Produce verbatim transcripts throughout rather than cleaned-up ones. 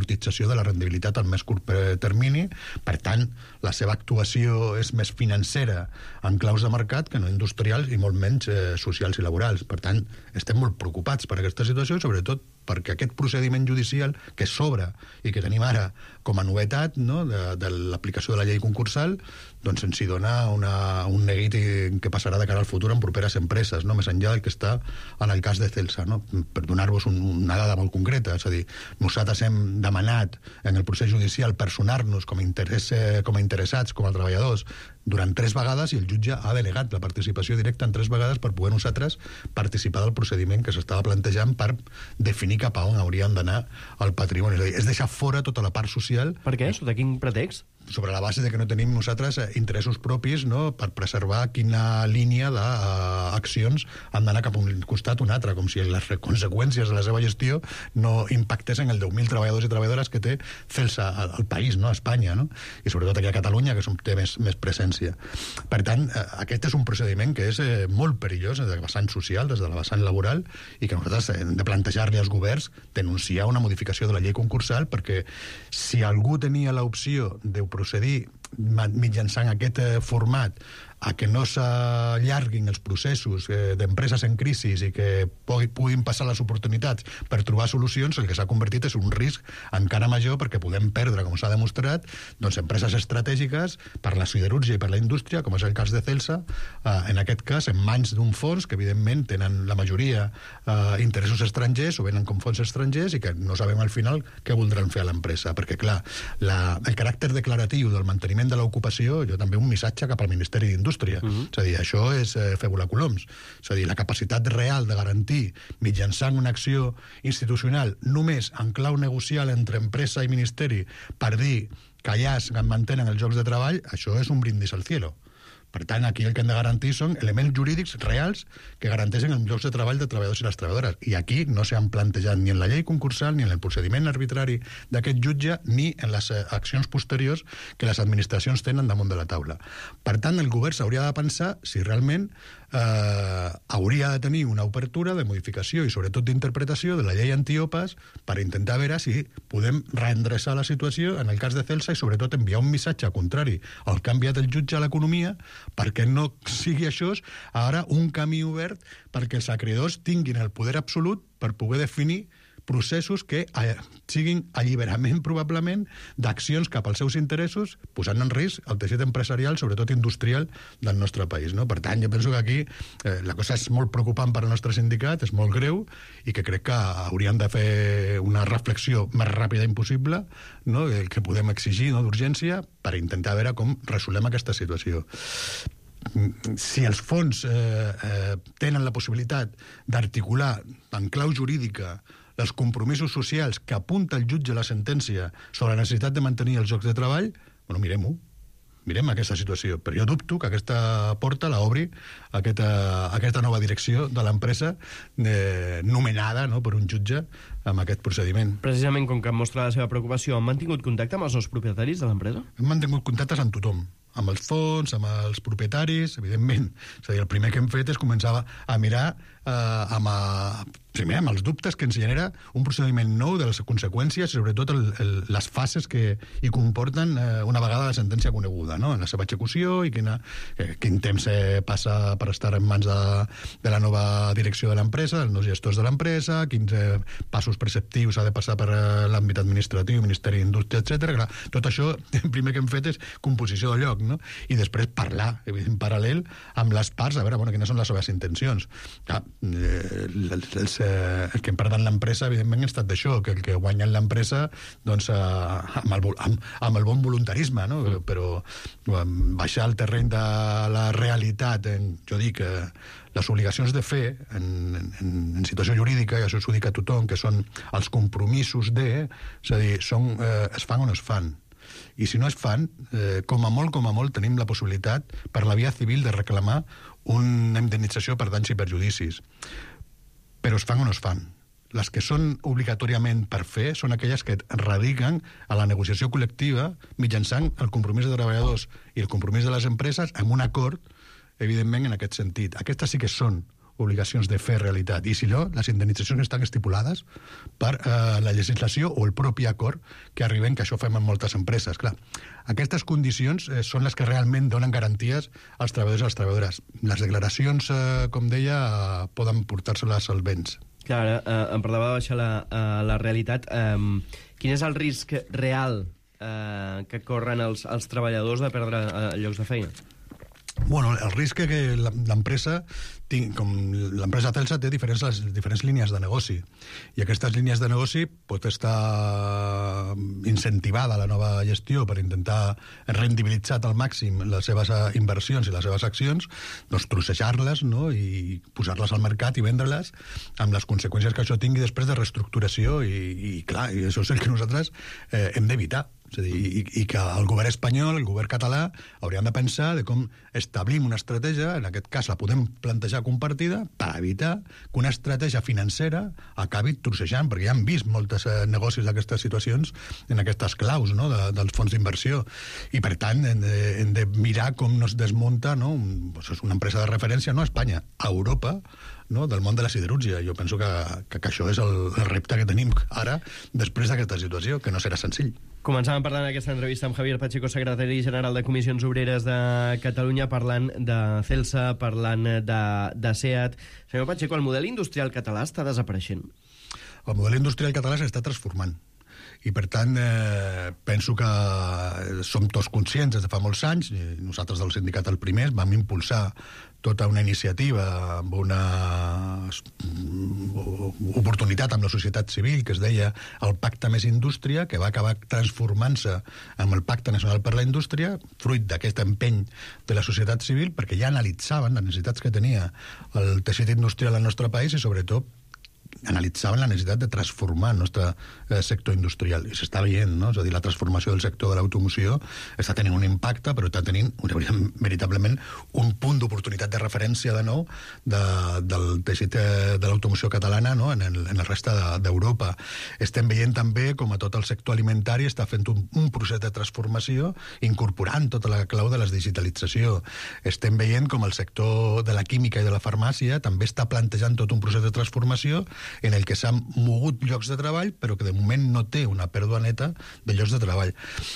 l'amortització de la rendibilitat al més curt termini. Per tant, la seva actuació és més financera en claus de mercat que no industrials i molt menys eh, socials i laborals. Per tant, estem molt preocupats per aquesta situació, sobretot perquè aquest procediment judicial que s'obre i que tenim ara com a novetat, no?, de, de l'aplicació de la llei concursal, doncs ens hi dona una, un neguit que passarà de cara al futur en properes empreses, no?, més enllà del que està en el cas de Celsa, no? Per donar-vos un, una dada molt concreta, és a dir, nosaltres hem demanat en el procés judicial personar-nos com a, interès, com a interessats, com a treballadors, durant tres vegades, i el jutge ha delegat la participació directa en tres vegades per poder nosaltres participar del procediment que s'estava plantejant per definir cap a on haurien d'anar el patrimoni. És a dir, és deixar fora tota la part social. Per què? Sota quin pretext? Sobre la base de que no tenim nosaltres interessos propis, no?, per preservar quina línia d'accions han d'anar cap a un costat o un altre, com si les conseqüències de la seva gestió no impactessin el deu mil treballadors i treballadores que té Celsa al país, no?, a Espanya, no?, i sobretot aquí a Catalunya, que té més, més presència. Per tant, aquest és un procediment que és eh, molt perillós des de la vessant social, des de la vessant laboral, i que nosaltres hem de plantejar-li als governs denunciar una modificació de la llei concursal, perquè si algú tenia l'opció de procedir mitjançant aquest eh, format a que no s'allarguin els processos eh, d'empreses en crisi i que puguin passar les oportunitats per trobar solucions, el que s'ha convertit és un risc encara major, perquè podem perdre, com s'ha demostrat, doncs empreses estratègiques per la siderúrgia i per la indústria, com és el cas de Celsa, eh, en aquest cas en mans d'un fons que evidentment tenen la majoria eh, interessos estrangers o venen com fons estrangers i que no sabem al final què voldran fer a l'empresa, perquè clar, la, el caràcter declaratiu del manteniment de l'ocupació, jo també un missatge cap al Ministeri d'Indústria. Uh-huh. És a dir, això és eh, fer volar coloms. És a dir, la capacitat real de garantir mitjançant una acció institucional només en clau negocial entre empresa i ministeri per dir que allà es mantenen els llocs de treball, això és un brindis al cielo. Per tant, aquí el que hem de garantir són elements jurídics reals que garanteixen els llocs de treball de treballadors i les treballadores. I aquí no s'han plantejat ni en la llei concursal, ni en el procediment arbitrari d'aquest jutge, ni en les accions posteriors que les administracions tenen damunt de la taula. Per tant, el govern s'hauria de pensar si realment eh, hauria de tenir una obertura de modificació i sobretot d'interpretació de la llei antiopes per intentar veure si podem reendreçar la situació en el cas de Celsa i sobretot enviar un missatge contrari al que ha enviat el jutge a l'economia, perquè no sigui això ara un camí obert perquè els acreedors tinguin el poder absolut per poder definir processos que eh, siguin alliberament probablement d'accions cap als seus interessos, posant en risc el teixit empresarial, sobretot industrial, del nostre país, no? Per tant, jo penso que aquí eh, la cosa és molt preocupant per al nostre sindicat, és molt greu, i que crec que hauríem de fer una reflexió més ràpida impossible, no?, el que podem exigir, no?, d'urgència, per intentar veure com resolem aquesta situació. Si els fons eh, eh, tenen la possibilitat d'articular en clau jurídica els compromisos socials que apunta el jutge a la sentència sobre la necessitat de mantenir els llocs de treball, bueno, mirem-ho, mirem aquesta situació, però jo dubto que aquesta porta la obri aquesta, aquesta nova direcció de l'empresa eh, nomenada, no?, per un jutge amb aquest procediment. Precisament, com que mostra la seva preocupació, han mantingut contacte amb els nous propietaris de l'empresa? Hem mantingut contactes amb tothom, amb els fons, amb els propietaris, evidentment. És a dir, el primer que hem fet és començar a mirar eh, amb, a, primer amb els dubtes que ens genera un procediment nou, de les conseqüències i sobretot el, el, les fases que hi comporten eh, una vegada la sentència coneguda, no?, en la seva execució i quina, eh, quin temps eh, passa per estar en mans de, de la nova direcció de l'empresa, dels nous gestors de l'empresa, quins eh, passos preceptius ha de passar per eh, l'àmbit administratiu, Ministeri d'Indústria, etcètera. Tot això, el primer que hem fet és composició de lloc, no?, i després parlar, en paral·lel, amb les parts, a veure, bueno, quines són les seves intencions. Clar, eh, els, els, eh, el que em perden l'empresa, evidentment, ha estat d'això, que el que guanyen l'empresa, doncs, eh, amb, el, amb, amb el bon voluntarisme, no?, mm. però eh, baixar al terreny de la realitat, en, jo dic, eh, les obligacions de fer en, en, en situació jurídica, i això s'ho dic a tothom, que són els compromisos de, és a dir, són, eh, es fan o no es fan. I si no es fan, eh, com a molt, com a molt, tenim la possibilitat, per la via civil, de reclamar una indemnització per danys i perjudicis. Però es fan o no es fan. Les que són obligatòriament per fer són aquelles que radiquen a la negociació col·lectiva mitjançant el compromís de treballadors i el compromís de les empreses amb un acord, evidentment, en aquest sentit. Aquestes sí que són obligacions de fer realitat. I si no, les indemnitzacions estan estipulades per eh, la legislació o el propi acord que arriben, que això fem en moltes empreses. Clar, aquestes condicions eh, són les que realment donen garanties als treballadors i a les treballadores. Les declaracions, eh, com deia, eh, poden portar-se-les als vents. Clar, eh, em parlava de baixar la, eh, la realitat. Eh, quin és el risc real eh, que corren els, els treballadors de perdre eh, llocs de feina? Bueno, el risc que l'empresa, com l'empresa Celsa té diferents, les diferents línies de negoci, i aquestes línies de negoci pot estar incentivada la nova gestió per intentar rendibilitzar al màxim les seves inversions i les seves accions, doncs trossejar-les, no?, i posar-les al mercat i vendre-les amb les conseqüències que això tingui després de reestructuració, i, i clar, i això és el que nosaltres eh, hem d'evitar. És a dir, i, i que el govern espanyol, el govern català, hauríem de pensar de com establim una estratègia, en aquest cas la podem plantejar compartida, per evitar que una estratègia financera acabi trossejant, perquè ja hem vist molts eh, negocis d'aquestes situacions en aquestes claus, no?, de, dels fons d'inversió. I, per tant, hem de, hem de mirar com no es desmunta, no?, un, doncs és una empresa de referència, no a Espanya, a Europa, no?, del món de la siderúrgia. Jo penso que, que, que això és el, el repte que tenim ara, després d'aquesta situació, que no serà senzill. Començàvem parlant en aquesta entrevista amb Javier Pacheco, secretari general de Comissions Obreres de Catalunya, parlant de Celsa, parlant de, de SEAT. Senyor Pacheco, el model industrial català està desapareixent? El model industrial català s'està transformant. I, per tant, eh, penso que som tots conscients des de fa molts anys, i nosaltres del sindicat el primer vam impulsar tota una iniciativa amb una oportunitat amb la societat civil que es deia el Pacte Més Indústria, que va acabar transformant-se amb el Pacte Nacional per la Indústria, fruit d'aquest empeny de la societat civil, perquè ja analitzaven les necessitats que tenia el teixit industrial al nostre país i, sobretot, analitzaven la necessitat de transformar el nostre eh, sector industrial, i s'està veient, no? És a dir, la transformació del sector de l'automoció està tenint un impacte, però està tenint veritablement un punt d'oportunitat de referència de nou de, del teixit de l'automoció catalana, no?, en, el, en el reste d'Europa. De, Estem veient també com a tot el sector alimentari està fent un, un procés de transformació, incorporant tota la clau de la digitalització. Estem veient com el sector de la química i de la farmàcia també està plantejant tot un procés de transformació en el que s'han mogut llocs de treball, però que de moment no té una pèrdua neta de llocs de treball.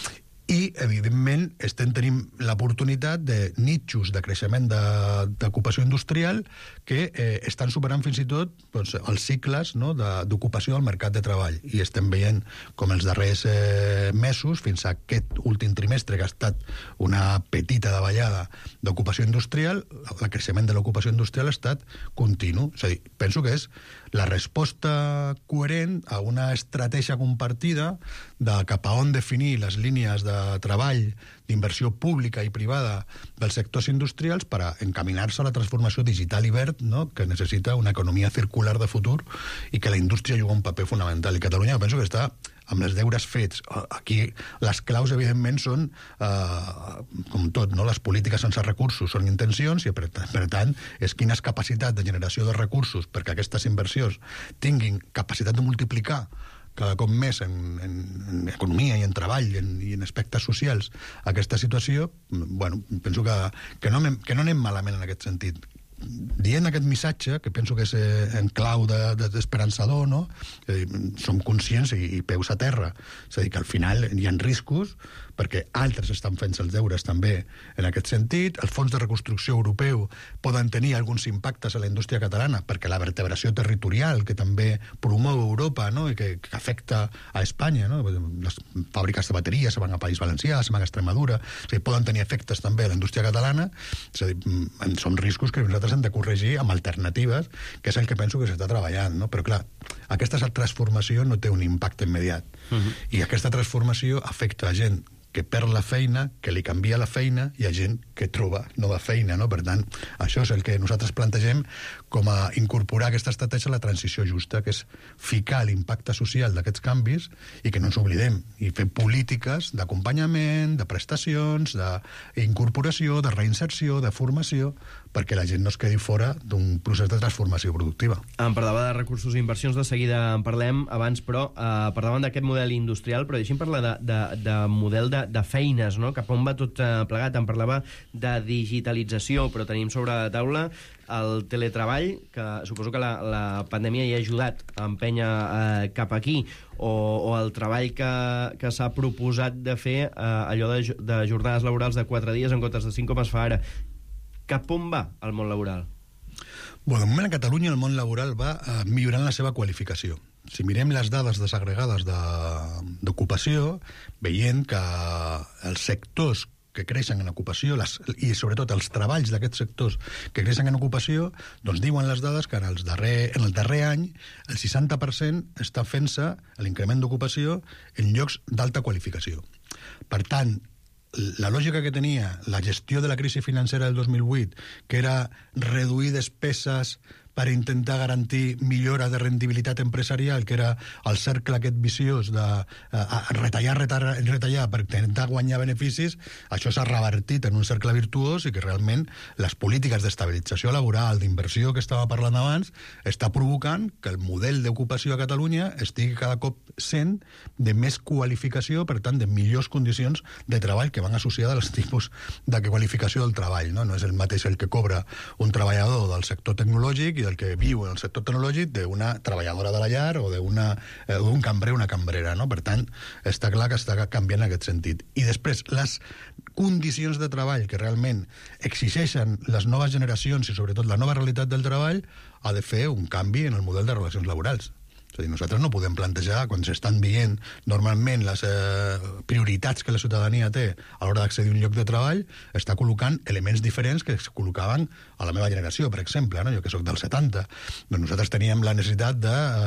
I, evidentment, estem tenint l'oportunitat de nitxos de creixement d'ocupació industrial que eh, estan superant fins i tot doncs, els cicles, no?, d'ocupació del mercat de treball. I estem veient com els darrers eh, mesos, fins a aquest últim trimestre, que ha estat una petita davallada d'ocupació industrial, el creixement de l'ocupació industrial ha estat continu. És a dir, penso que és la resposta coherent a una estratègia compartida de cap a on definir les línies de treball, d'inversió pública i privada dels sectors industrials per a encaminar-se a la transformació digital i verd, no?, que necessita una economia circular de futur i que la indústria juga un paper fonamental. I Catalunya penso que està amb els deures fets. Aquí les claus, evidentment, són, eh, com tot, no?, les polítiques sense recursos són intencions, i per, per tant és quines capacitats de generació de recursos perquè aquestes inversions tinguin capacitat de multiplicar cada cop més en, en, en economia i en treball i en, i en aspectes socials aquesta situació. Bueno, penso que, que, no, que no anem malament en aquest sentit. Dient aquest missatge, que penso que és eh, en clau d'esperançador, no?, eh, som conscients i, i peus a terra. És a dir, que al final hi ha riscos, perquè altres estan fent els deures també en aquest sentit. Els fons de reconstrucció europeu poden tenir alguns impactes a la indústria catalana, perquè la vertebració territorial que també promou Europa, no?, i que, que afecta a Espanya, no?, les fàbriques de bateries se van a País Valencià, se van a Extremadura, o sigui, poden tenir efectes també a la indústria catalana. És a dir, són riscos que nosaltres hem de corregir amb alternatives, que és el que penso que s'està treballant, no? Però clar, aquesta transformació no té un impacte immediat. Uh-huh. I aquesta transformació afecta a gent que perd la feina, que li canvia la feina, i hi ha gent que troba nova feina, no? Per tant, això és el que nosaltres plantegem com a incorporar aquesta estratègia a la transició justa, que és ficar l'impacte social d'aquests canvis i que no ens oblidem, i fer polítiques d'acompanyament, de prestacions, d'incorporació, de reinserció, de formació, perquè la gent no es quedi fora d'un procés de transformació productiva. Em parlava de recursos i inversions, de seguida en parlem abans, però eh, parlàvem d'aquest model industrial, però deixi'm parlar de, de, de model de de, de feines, no? Cap on va tot eh, plegat. Em parlava de digitalització, però tenim sobre la taula el teletreball, que suposo que la, la pandèmia hi ha ajudat a empènyer eh, cap aquí, o, o el treball que, que s'ha proposat de fer, eh, allò de, de jornades laborals de quatre dies en comptes de cinc com es fa ara. Cap on va el món laboral? Bueno, de moment a Catalunya el món laboral va eh, millorant la seva qualificació. Si mirem les dades desagregades d'ocupació, veiem que els sectors que creixen en ocupació, les, i sobretot els treballs d'aquests sectors que creixen en ocupació, doncs diuen les dades que en, els darrer, en el darrer any el seixanta per cent està fent-se l'increment d'ocupació en llocs d'alta qualificació. Per tant, la lògica que tenia la gestió de la crisi financera del dos mil vuit, que era reduir despeses per intentar garantir millora de rendibilitat empresarial, que era el cercle aquest viciós de uh, retallar, retallar, retallar per intentar guanyar beneficis, això s'ha revertit en un cercle virtuós i que realment les polítiques d'estabilització laboral, d'inversió que estava parlant abans, està provocant que el model d'ocupació a Catalunya estigui cada cop sent de més qualificació, per tant, de millors condicions de treball que van associades als tipus de qualificació del treball. No, no és el mateix el que cobra un treballador del sector tecnològic i del que viu en el sector tecnològic d'una treballadora de la llar o d'un eh, cambrer o una cambrera, no? Per tant, està clar que està canviant en aquest sentit. I després, les condicions de treball que realment exigeixen les noves generacions i sobretot la nova realitat del treball ha de fer un canvi en el model de relacions laborals. És a dir, nosaltres no podem plantejar, quan s'estan veient normalment les eh, prioritats que la ciutadania té a l'hora d'accedir a un lloc de treball, està col·locant elements diferents que es col·locaven a la meva generació, per exemple, no? Jo que sóc del setanta. Doncs nosaltres teníem la necessitat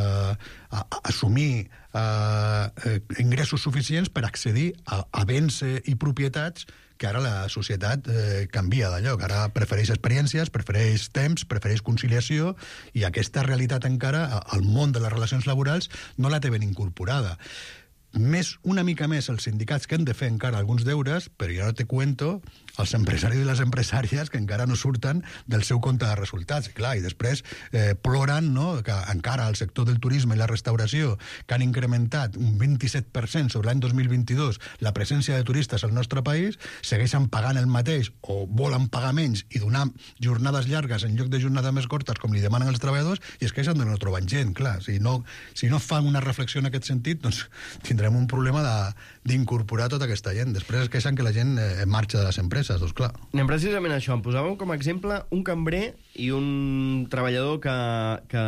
d'assumir eh, eh, ingressos suficients per accedir a, a béns i propietats que ara la societat eh, canvia de lloc. Ara prefereix experiències, prefereix temps, prefereix conciliació, i aquesta realitat encara, al món de les relacions laborals, no la té ben incorporada. Més, una mica més, els sindicats que han de fer encara alguns deures, però ja no te cuento els empresaris i les empresàries que encara no surten del seu compte de resultats. I clar, i després eh, ploren, no?, que encara el sector del turisme i la restauració, que han incrementat un vint-i-set per cent sobre l'any dos mil vint-i-dos la presència de turistes al nostre país, segueixen pagant el mateix o volen pagar menys i donar jornades llargues en lloc de jornades més curtes com li demanen els treballadors, i es queixen de no trobar gent. Clar, si no, si no fan una reflexió en aquest sentit, doncs tindrem un problema d'incorporar tota aquesta gent. Després es queixen que la gent eh, marxa de les empreses. Doncs clar. Anem precisament a això. Em posàvem com a exemple un cambrer i un treballador que, que,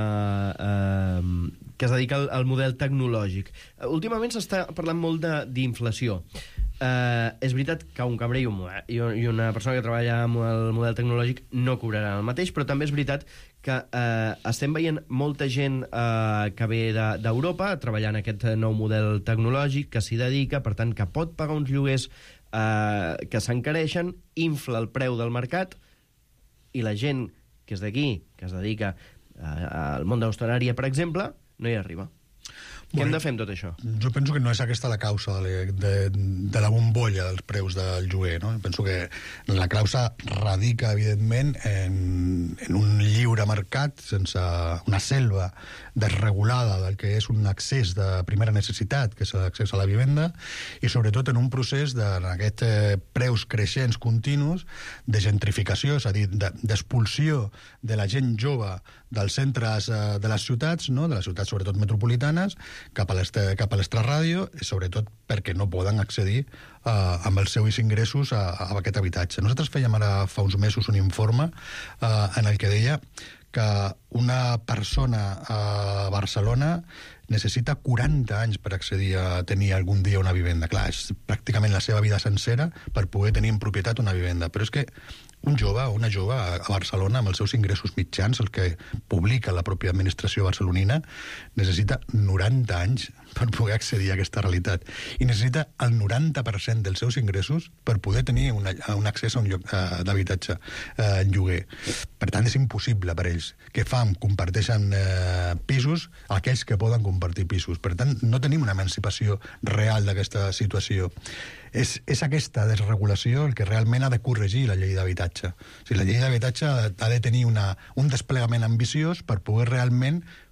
eh, que es dedica al, al model tecnològic. Últimament s'està parlant molt d'inflació. Eh, és veritat que un cambrer i, un, i una persona que treballa amb el model tecnològic no cobraran el mateix, però també és veritat que eh, estem veient molta gent eh, que ve d'Europa de, treballant en aquest nou model tecnològic, que s'hi dedica, per tant, que pot pagar uns lloguers Uh, que s'encareixen, infla el preu del mercat, i la gent que és d'aquí, que es dedica uh, al món de l'hostalària, per exemple, no hi arriba. Què hem de fer amb tot això? Jo penso que no és aquesta la causa de, de, de la bombolla dels preus del lloguer, no? Penso que la causa radica, evidentment, en, en un lliure mercat, sense una selva desregulada del que és un accés de primera necessitat, que és l'accés a la vivenda, i sobretot en un procés d'aquests eh, preus creixents continus de gentrificació, és a dir, d'expulsió de la gent jove dels centres eh, de les ciutats, no? De les ciutats sobretot metropolitanes, cap a l'extraràdio, i sobretot perquè no poden accedir eh, amb els seus ingressos a, a aquest habitatge. Nosaltres fèiem ara fa uns mesos un informe eh, en el que deia que una persona a Barcelona necessita quaranta anys per accedir a tenir algun dia una vivenda. Clar, és pràcticament la seva vida sencera per poder tenir en propietat una vivenda. Però és que un jove o una jove a Barcelona, amb els seus ingressos mitjans, el que publica la pròpia administració barcelonina, necessita noranta anys per poder accedir a aquesta realitat. I necessita el noranta per cent dels seus ingressos per poder tenir una, un accés a un lloc uh, d'habitatge uh, en lloguer. Per tant, és impossible per ells. Què fan? Comparteixen uh, pisos a aquells que poden compartir pisos. Per tant, no tenim una emancipació real d'aquesta situació. És, és aquesta desregulació el que realment ha de corregir la llei d'habitatge. O sigui, la llei d'habitatge ha de tenir una, un desplegament ambiciós per poder realment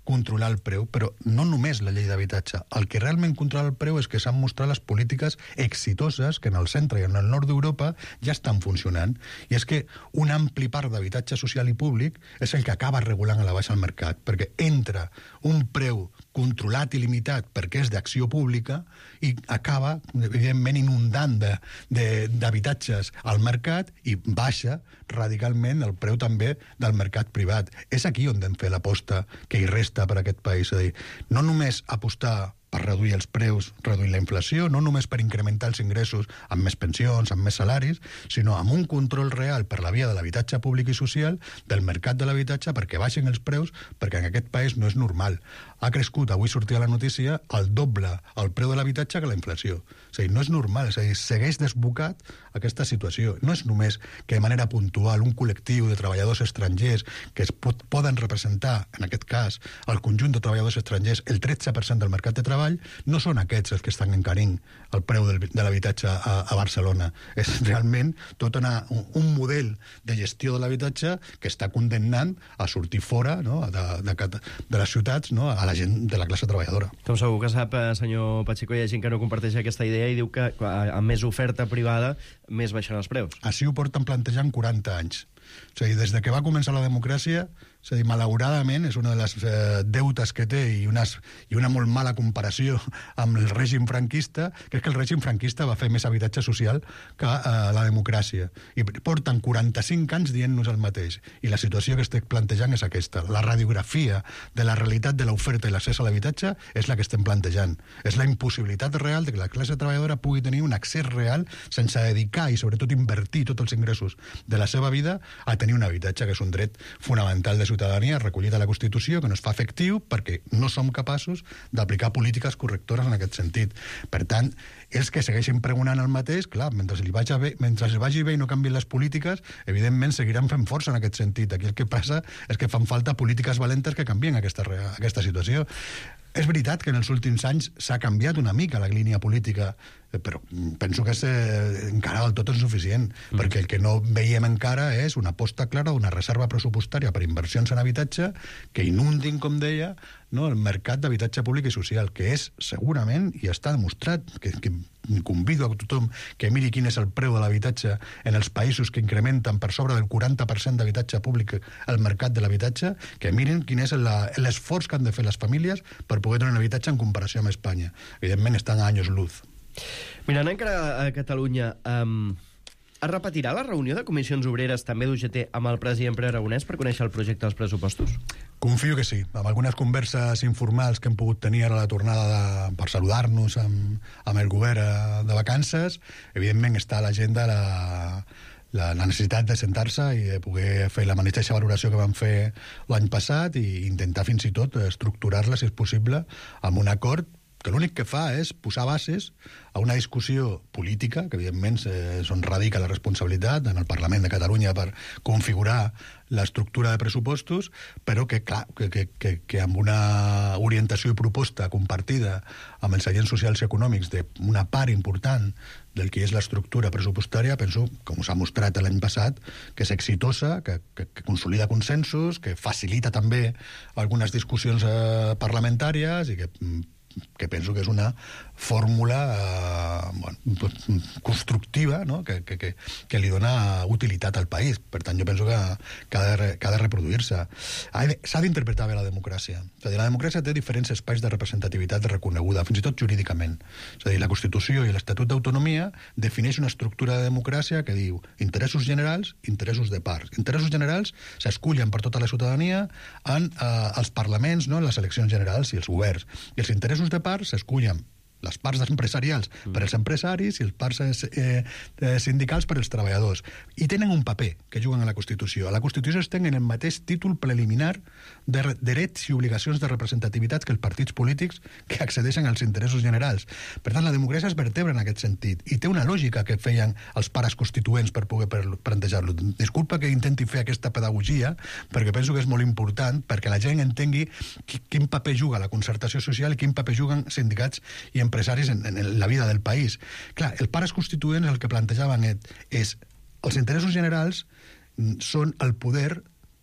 controlar el preu, però no només la llei d'habitatge. El que realment controla el preu és que s'han mostrat les polítiques exitoses que en el centre i en el nord d'Europa ja estan funcionant. I és que un ampli part d'habitatge social i públic és el que acaba regulant a la baixa el mercat, perquè entra un preu controlat i limitat perquè és d'acció pública i acaba, evidentment, inundant de, de, d'habitatges al mercat i baixa radicalment el preu també del mercat privat. És aquí on hem fet l'aposta que hi resta per a aquest país. És a dir, no només apostar per reduir els preus, reduir la inflació, no només per incrementar els ingressos amb més pensions, amb més salaris, sinó amb un control real per la via de l'habitatge públic i social, del mercat de l'habitatge, perquè baixin els preus, perquè en aquest país no és normal. Ha crescut, avui sortia la notícia, el doble el preu de l'habitatge que la inflació. És a dir, no és normal, és a dir, segueix desbocat aquesta situació. No és només que de manera puntual un col·lectiu de treballadors estrangers que es pot, poden representar, en aquest cas, el conjunt de treballadors estrangers, el tretze per cent del mercat de treball, no són aquests els que estan encarint el preu del, de l'habitatge a, a Barcelona. És realment tot una, un, un model de gestió de l'habitatge que està condemnant a sortir fora, no?, de, de, de les ciutats, no?, a la gent de la classe treballadora. Com segur que sap, senyor Pacheco, hi ha gent que no comparteix aquesta idea i diu que amb més oferta privada més baixaran els preus. Així ho porten plantejant quaranta anys. És a dir, des de que va començar la democràcia, és a dir, malauradament, és una de les eh, deutes que té i, unes, i una molt mala comparació amb el règim franquista, que és que el règim franquista va fer més habitatge social que eh, la democràcia. I porten quaranta-cinc anys dient-nos el mateix. I la situació que estic plantejant és aquesta. La radiografia de la realitat de l'oferta i l'accés a l'habitatge és la que estem plantejant. És la impossibilitat real de que la classe treballadora pugui tenir un accés real sense dedicar i sobretot invertir tots els ingressos de la seva vida a tenir un habitatge, que és un dret fonamental de ciutadania recollit a la Constitució, que no es fa efectiu perquè no som capaços d'aplicar polítiques correctores en aquest sentit. Per tant, els que segueixin pregonant el mateix, clar, mentre li vagi bé, mentre li vagi bé i no canvien les polítiques, evidentment seguiran fent força en aquest sentit. Aquí el que passa és que fan falta polítiques valentes que canvien aquesta, aquesta situació. És veritat que en els últims anys s'ha canviat una mica la línia política, però penso que és eh, encara del tot insuficient, mm. perquè el que no veiem encara és una aposta clara d'una reserva pressupostària per inversions en habitatge que inundin, com deia, no, el mercat d'habitatge públic i social, que és segurament, i està demostrat, que, que convido a tothom que miri quin és el preu de l'habitatge en els països que incrementen per sobre del quaranta per cent d'habitatge públic al mercat de l'habitatge, que mirin quin és l'esforç que han de fer les famílies per poder tenir un habitatge en comparació amb Espanya. Evidentment estan a anys luz. Mirant encara a Catalunya, um, es repetirà la reunió de comissions obreres també d'U G T amb el president Pere Aragonès per conèixer el projecte dels pressupostos? Confio que sí. Amb algunes converses informals que hem pogut tenir ara a la tornada de, per saludar-nos amb, amb el govern de vacances, evidentment està a l'agenda la, la, la necessitat de sentar-se i de poder fer la mateixa valoració que vam fer l'any passat i intentar fins i tot estructurar-la, si és possible, amb un acord que l'únic que fa és posar bases a una discussió política, que evidentment és on radica la responsabilitat en el Parlament de Catalunya per configurar l'estructura de pressupostos, però que, clar, que, que, que, que amb una orientació i proposta compartida amb els agents socials i econòmics d'una part important del que és l'estructura pressupostària, penso, com s'ha mostrat l'any passat, que és exitosa, que, que, que consolida consensos, que facilita també algunes discussions eh, parlamentàries i que que penso que és una fórmula eh, bueno, constructiva, no?, que, que, que, que li dona utilitat al país. Per tant, jo penso que, que, ha, de, que ha de reproduir-se. S'ha d'interpretar bé la democràcia. És a dir, la democràcia té diferents espais de representativitat reconeguda, fins i tot jurídicament. És a dir, la Constitució i l'Estatut d'Autonomia defineix una estructura de democràcia que diu interessos generals, interessos de parts. Interessos generals s'escullen per tota la ciutadania en eh, els parlaments, no?, en les eleccions generals i els governs. I els interessos de parts s'escullen les parts empresarials per als empresaris i les parts eh, eh, sindicals per als treballadors. I tenen un paper que juguen a la Constitució. A la Constitució es tenen el mateix títol preliminar de drets i obligacions de representativitat que els partits polítics que accedeixen als interessos generals. Per tant, la democràcia es vertebra en aquest sentit i té una lògica que feien els pares constituents per poder plantejar-lo. Disculpa que intenti fer aquesta pedagogia, perquè penso que és molt important perquè la gent entengui quin paper juga la concertació social i quin paper juguen sindicats i empresaris en, en la vida del país. Clar, els pares constituents el que plantejaven és els interessos generals són el poder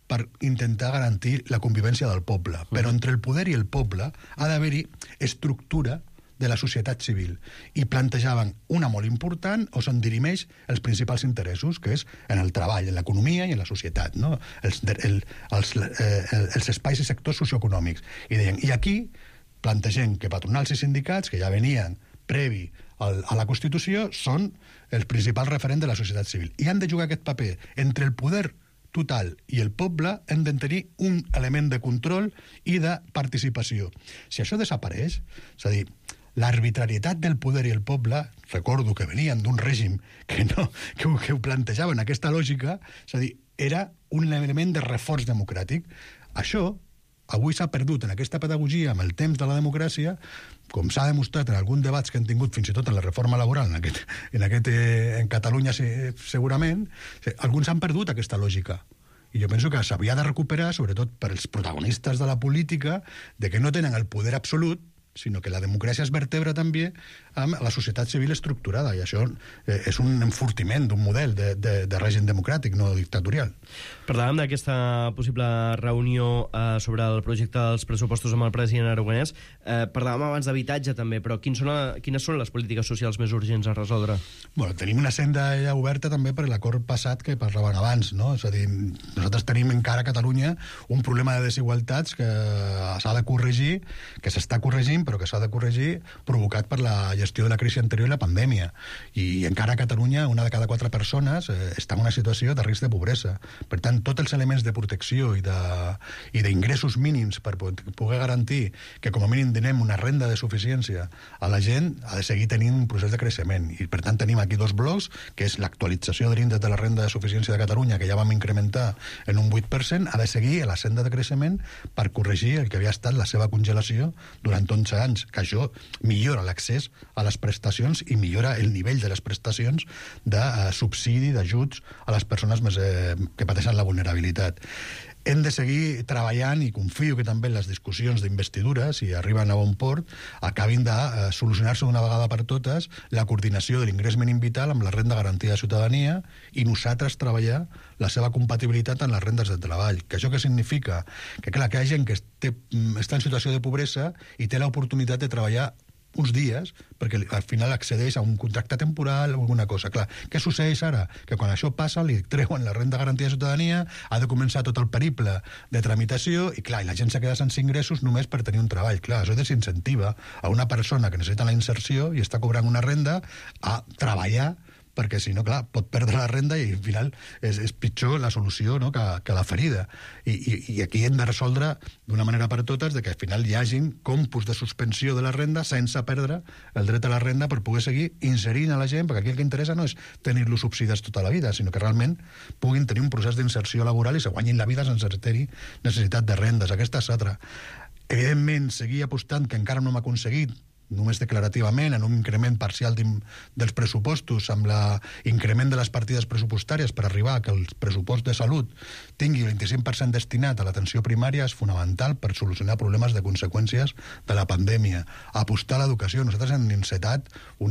per intentar garantir la convivència del poble. Però entre el poder i el poble ha d'haver-hi estructura de la societat civil, i plantejaven una molt important on se'n dirimeix els principals interessos, que és en el treball, en l'economia i en la societat, no? els, el, els, eh, els espais i sectors socioeconòmics. I deien, i aquí plantegem que patronals i sindicats, que ja venien previ al, a la Constitució, són els principals referents de la societat civil. I han de jugar aquest paper entre el poder total i el poble. Hem de tenir un element de control i de participació. Si això desapareix, és a dir, l'arbitrarietat del poder i el poble, recordo que venien d'un règim que, no, que, ho, que ho plantejava en aquesta lògica, és a dir, era un element de reforç democràtic. Això avui s'ha perdut en aquesta pedagogia amb el temps de la democràcia, com s'ha demostrat en alguns debats que han tingut fins i tot en la reforma laboral en, aquest, en, aquest, en Catalunya segurament, alguns han perdut aquesta lògica. I jo penso que s'havia de recuperar, sobretot per als protagonistes de la política, de que no tenen el poder absolut, sinó que la democràcia es vertebra també amb la societat civil estructurada, i això eh, és un enfortiment d'un model de, de, de règim democràtic, no dictatorial. Parlàvem d'aquesta possible reunió eh, sobre el projecte dels pressupostos amb el president aragonès. Eh, parlàvem abans d'habitatge també, però quins són la, quines són les polítiques socials més urgents a resoldre? Bueno, tenim una senda ja oberta també per l'acord passat que parlaven abans, no? És a dir, nosaltres tenim encara a Catalunya un problema de desigualtats que s'ha de corregir, que s'està corregint, però que s'ha de corregir, provocat per la gestió de la crisi anterior i la pandèmia. I encara a Catalunya una de cada quatre persones eh, està en una situació de risc de pobresa. Per tant, tots els elements de protecció i d'ingressos mínims per poder garantir que com a mínim donem una renda de suficiència a la gent, ha de seguir tenint un procés de creixement. I per tant tenim aquí dos blocs, que és l'actualització de l'índex de la renda de suficiència de Catalunya, que ja vam incrementar en un vuit per cent, ha de seguir a la senda de creixement per corregir el que havia estat la seva congelació durant onze anys, que això millora l'accés a les prestacions i millora el nivell de les prestacions de uh, subsidi, d'ajuts a les persones més, eh, que pateixen la vulnerabilitat. Hem de seguir treballant, i confio que també les discussions d'investidura, si arriben a bon port, acabin de uh, solucionar-se d'una vegada per totes la coordinació de l'ingrés mínim vital amb la renda garantida de ciutadania, i nosaltres treballar la seva compatibilitat amb les rendes de treball. Que això què significa? Que clar, que hi ha gent que té, està en situació de pobresa i té l'oportunitat de treballar uns dies, perquè al final accedeix a un contracte temporal o alguna cosa. Clar, què succeeix ara? Que quan això passa li treuen la renda garantida de ciutadania, ha de començar tot el periple de tramitació, i clar, i la gent s'ha quedat sense ingressos només per tenir un treball. Clar, això desincentiva a una persona que necessita la inserció i està cobrant una renda a treballar, perquè si no, clar, pot perdre la renda i al final és, és pitjor la solució, no?, que, que la ferida. I, i, I aquí hem de resoldre d'una manera per totes de que al final hi hagin compus de suspensió de la renda sense perdre el dret a la renda per poder seguir inserint a la gent, perquè aquí el que interessa no és tenir-los subsidis tota la vida, sinó que realment puguin tenir un procés d'inserció laboral i se guanyin la vida sense tenir necessitat de rendes. Aquesta és altra. Evidentment, seguir apostant, que encara no hem aconseguit, només declarativament, en un increment parcial dels pressupostos, amb l'increment de les partides pressupostàries per arribar a que el pressupost de salut tingui el vint-i-cinc per cent destinat a l'atenció primària, és fonamental per solucionar problemes de conseqüències de la pandèmia. Apostar a l'educació. Nosaltres hem encetat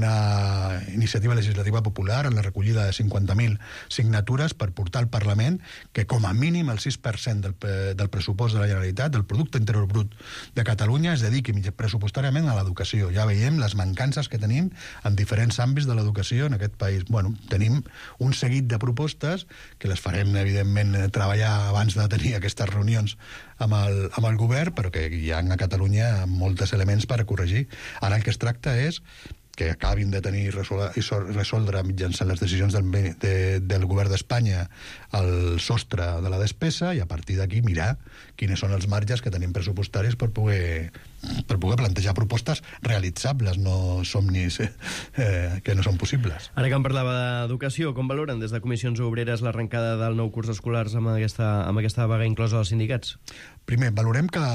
una iniciativa legislativa popular en la recollida de cinquanta mil signatures per portar al Parlament que com a mínim el sis per cent del, del pressupost de la Generalitat, del Producte Interior Brut de Catalunya, es dediqui pressupostàriament a l'educació. Ja veiem les mancances que tenim en diferents àmbits de l'educació en aquest país. Bueno, tenim un seguit de propostes que les farem, evidentment, treballar abans de tenir aquestes reunions amb el, amb el govern, però que hi ha a Catalunya molts elements per corregir. Ara el que es tracta és que acabin de tenir i resoldre mitjançant les decisions del, de, del govern d'Espanya el sostre de la despesa, i a partir d'aquí mirar quines són els marges que tenim pressupostaris per poder, per poder plantejar propostes realitzables, no somnis eh, que no són possibles. Ara que em parlava d'educació, com valoren des de Comissions Obreres l'arrencada del nou curs escolars amb aquesta, amb aquesta vaga inclosa dels sindicats? Primer, valorem que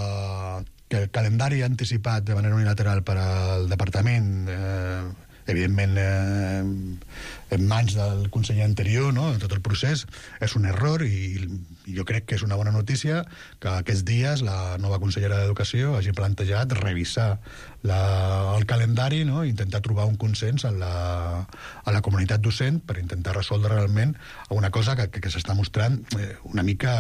que el calendari anticipat de manera unilateral per al departament, eh, evidentment, eh, en mans del conseller anterior, no?, en tot el procés, és un error, i, i jo crec que és una bona notícia que aquests dies la nova consellera d'Educació hagi plantejat revisar la, el calendari, no?, i intentar trobar un consens a la, a la comunitat docent per intentar resoldre realment una cosa que, que, que s'està mostrant eh, una mica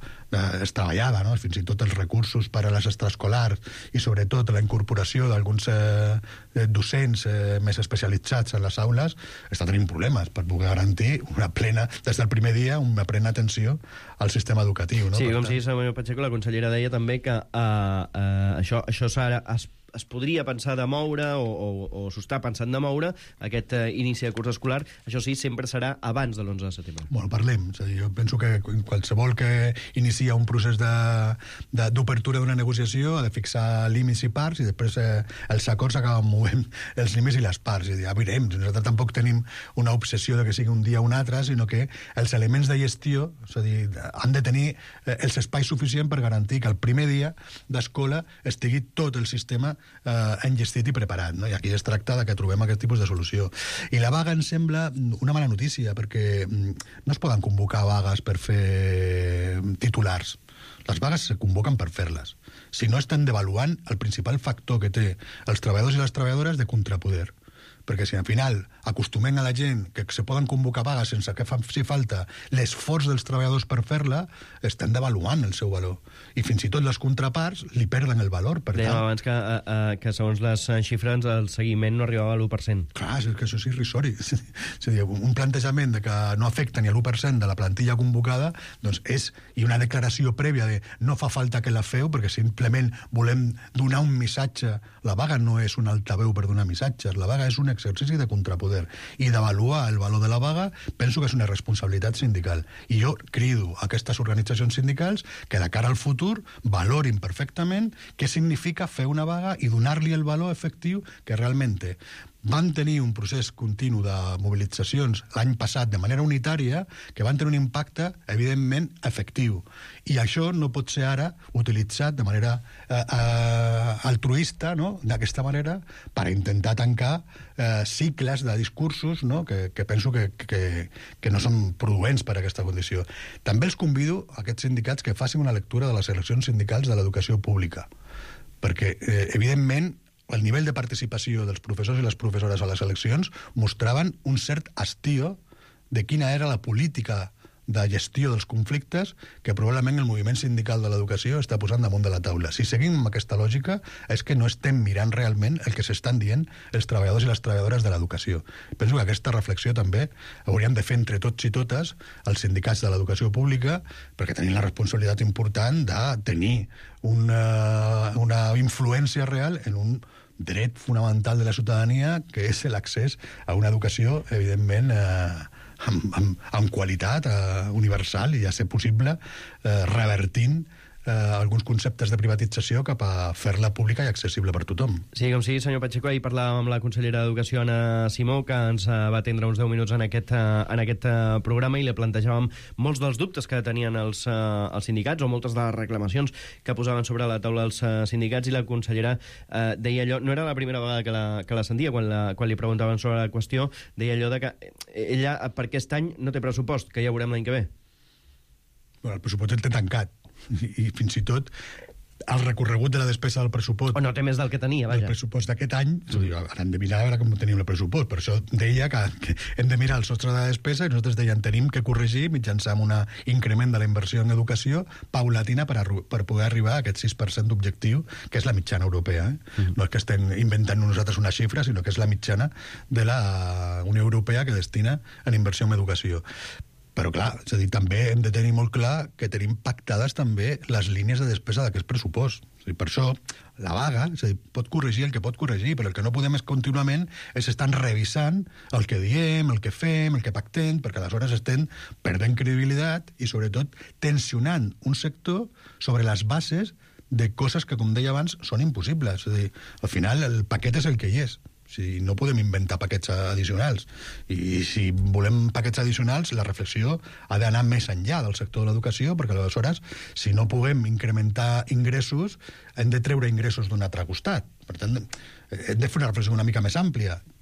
eh, estraballada, no?, fins i tot els recursos per a les extraescolars i sobretot la incorporació d'alguns eh, docents eh, més especialitzats en les aules està tenint problemes per poder garantir una plena, des del primer dia, una plena atenció al sistema educatiu, no? Sí, per com tant... si senyor Pacheco, la consellera deia també que uh, uh, això, això s'ha es, es podria pensar de moure o, o, o s'ho pensant de moure aquest uh, inici de curs escolar. Això sí, sempre serà abans de l'onze de setembre. Bueno, parlem. És a dir, jo penso que qualsevol que inicia un procés d'obertura d'una negociació ha de fixar límits i parts i després eh, els acords acaben movent els límits i les parts. És a dir, ja veurem. Nosaltres tampoc tenim una obsessió de que sigui un dia o un altre, sinó que els elements de gestió, és a dir, han de tenir eh, els espais suficients per garantir que el primer dia d'escola estigui tot el sistema eh, enllestit i preparat, no? I aquí es tracta de que trobem aquest tipus de solució. I la vaga em sembla una mala notícia, perquè no es poden convocar vagues per fer titulars. Les vagues se convoquen per fer-les. Si no, estan devaluant el principal factor que té els treballadors i les treballadores de contrapoder. Perquè si al final acostumem a la gent que se poden convocar vagues sense que faci falta l'esforç dels treballadors per fer-la, estan devaluant el seu valor. I fins i tot les contraparts li perden el valor. Per Dèiem tant... abans que, uh, que segons les xifres el seguiment no arribava a l'u per cent. Clar, és que això és irrisori. És a dir, un plantejament de que no afecta ni a l'u per cent de la plantilla convocada, doncs és, i una declaració prèvia de no fa falta que la feu perquè simplement volem donar un missatge. La vaga no és un altaveu per donar missatges, la vaga és un exercici de contrapoder. I d'avaluar el valor de la vaga penso que és una responsabilitat sindical. I jo crido a aquestes organitzacions sindicals que de cara al futur valorin perfectament què significa fer una vaga i donar-li el valor efectiu que realment té. Van tenir un procés continu de mobilitzacions l'any passat de manera unitària que van tenir un impacte, evidentment, efectiu. I això no pot ser ara utilitzat de manera eh, eh, altruista, no?, d'aquesta manera, per intentar tancar eh, cicles de discursos, no?, que, que penso que, que, que no són produents per a aquesta condició. També els convido a aquests sindicats que facin una lectura de les eleccions sindicals de l'educació pública, perquè, eh, evidentment, el nivell de participació dels professors i les professores a les eleccions mostraven un cert hastío de quina era la política de gestió dels conflictes que probablement el moviment sindical de l'educació està posant damunt de la taula. Si seguim amb aquesta lògica és que no estem mirant realment el que s'estan dient els treballadors i les treballadores de l'educació. Penso que aquesta reflexió també hauríem de fer entre tots i totes els sindicats de l'educació pública, perquè tenim la responsabilitat important de tenir una, una influència real en un dret fonamental de la ciutadania, que és l'accés a una educació, evidentment, eh, amb, amb, amb qualitat eh, universal i, a ser possible, eh, revertint eh, alguns conceptes de privatització cap a fer-la pública i accessible per tothom. Sí, com sigui, senyor Pacheco, ahir parlàvem amb la consellera d'Educació, Anna Simó, que ens uh, va atendre uns deu minuts en aquest, uh, en aquest uh, programa, i li plantejàvem molts dels dubtes que tenien els, uh, els sindicats, o moltes de les reclamacions que posaven sobre la taula els uh, sindicats, i la consellera uh, deia allò, no era la primera vegada que la, que la sentia, quan, la, quan li preguntaven sobre la qüestió, deia allò de que ella per aquest any no té pressupost, que ja veurem l'any que ve. Bueno, el pressupost el té tancat, i, i fins i tot el recorregut de la despesa del pressupost... O no té més del que tenia, vaja. El pressupost d'aquest any, mm. ara hem de mirar a veure com tenim el pressupost. Per això deia que, que hem de mirar el sostre de despesa, i nosaltres deien tenim que corregir mitjançant un increment de la inversió en educació paulatina per, a, per poder arribar a aquest sis per cent d'objectiu, que és la mitjana europea. Eh? Mm. No és que estem inventant nosaltres una xifra, sinó que és la mitjana de la Unió Europea que destina en inversió en educació. Però, clar, és a dir, també hem de tenir molt clar que tenim pactades també les línies de despesa d'aquest pressupost. És a dir, per això, la vaga, és a dir, pot corregir el que pot corregir, però el que no podem és contínuament és estar revisant el que diem, el que fem, el que pactem, perquè aleshores estem perdent credibilitat i, sobretot, tensionant un sector sobre les bases de coses que, com deia abans, són impossibles. És a dir, al final, el paquet és el que hi és. Si no podem inventar paquets addicionals. I si volem paquets addicionals, la reflexió ha d'anar més enllà del sector de l'educació, perquè aleshores, si no puguem incrementar ingressos, hem de treure ingressos d'un altre costat. Per tant, hem de fer una reflexió una mica més àmplia.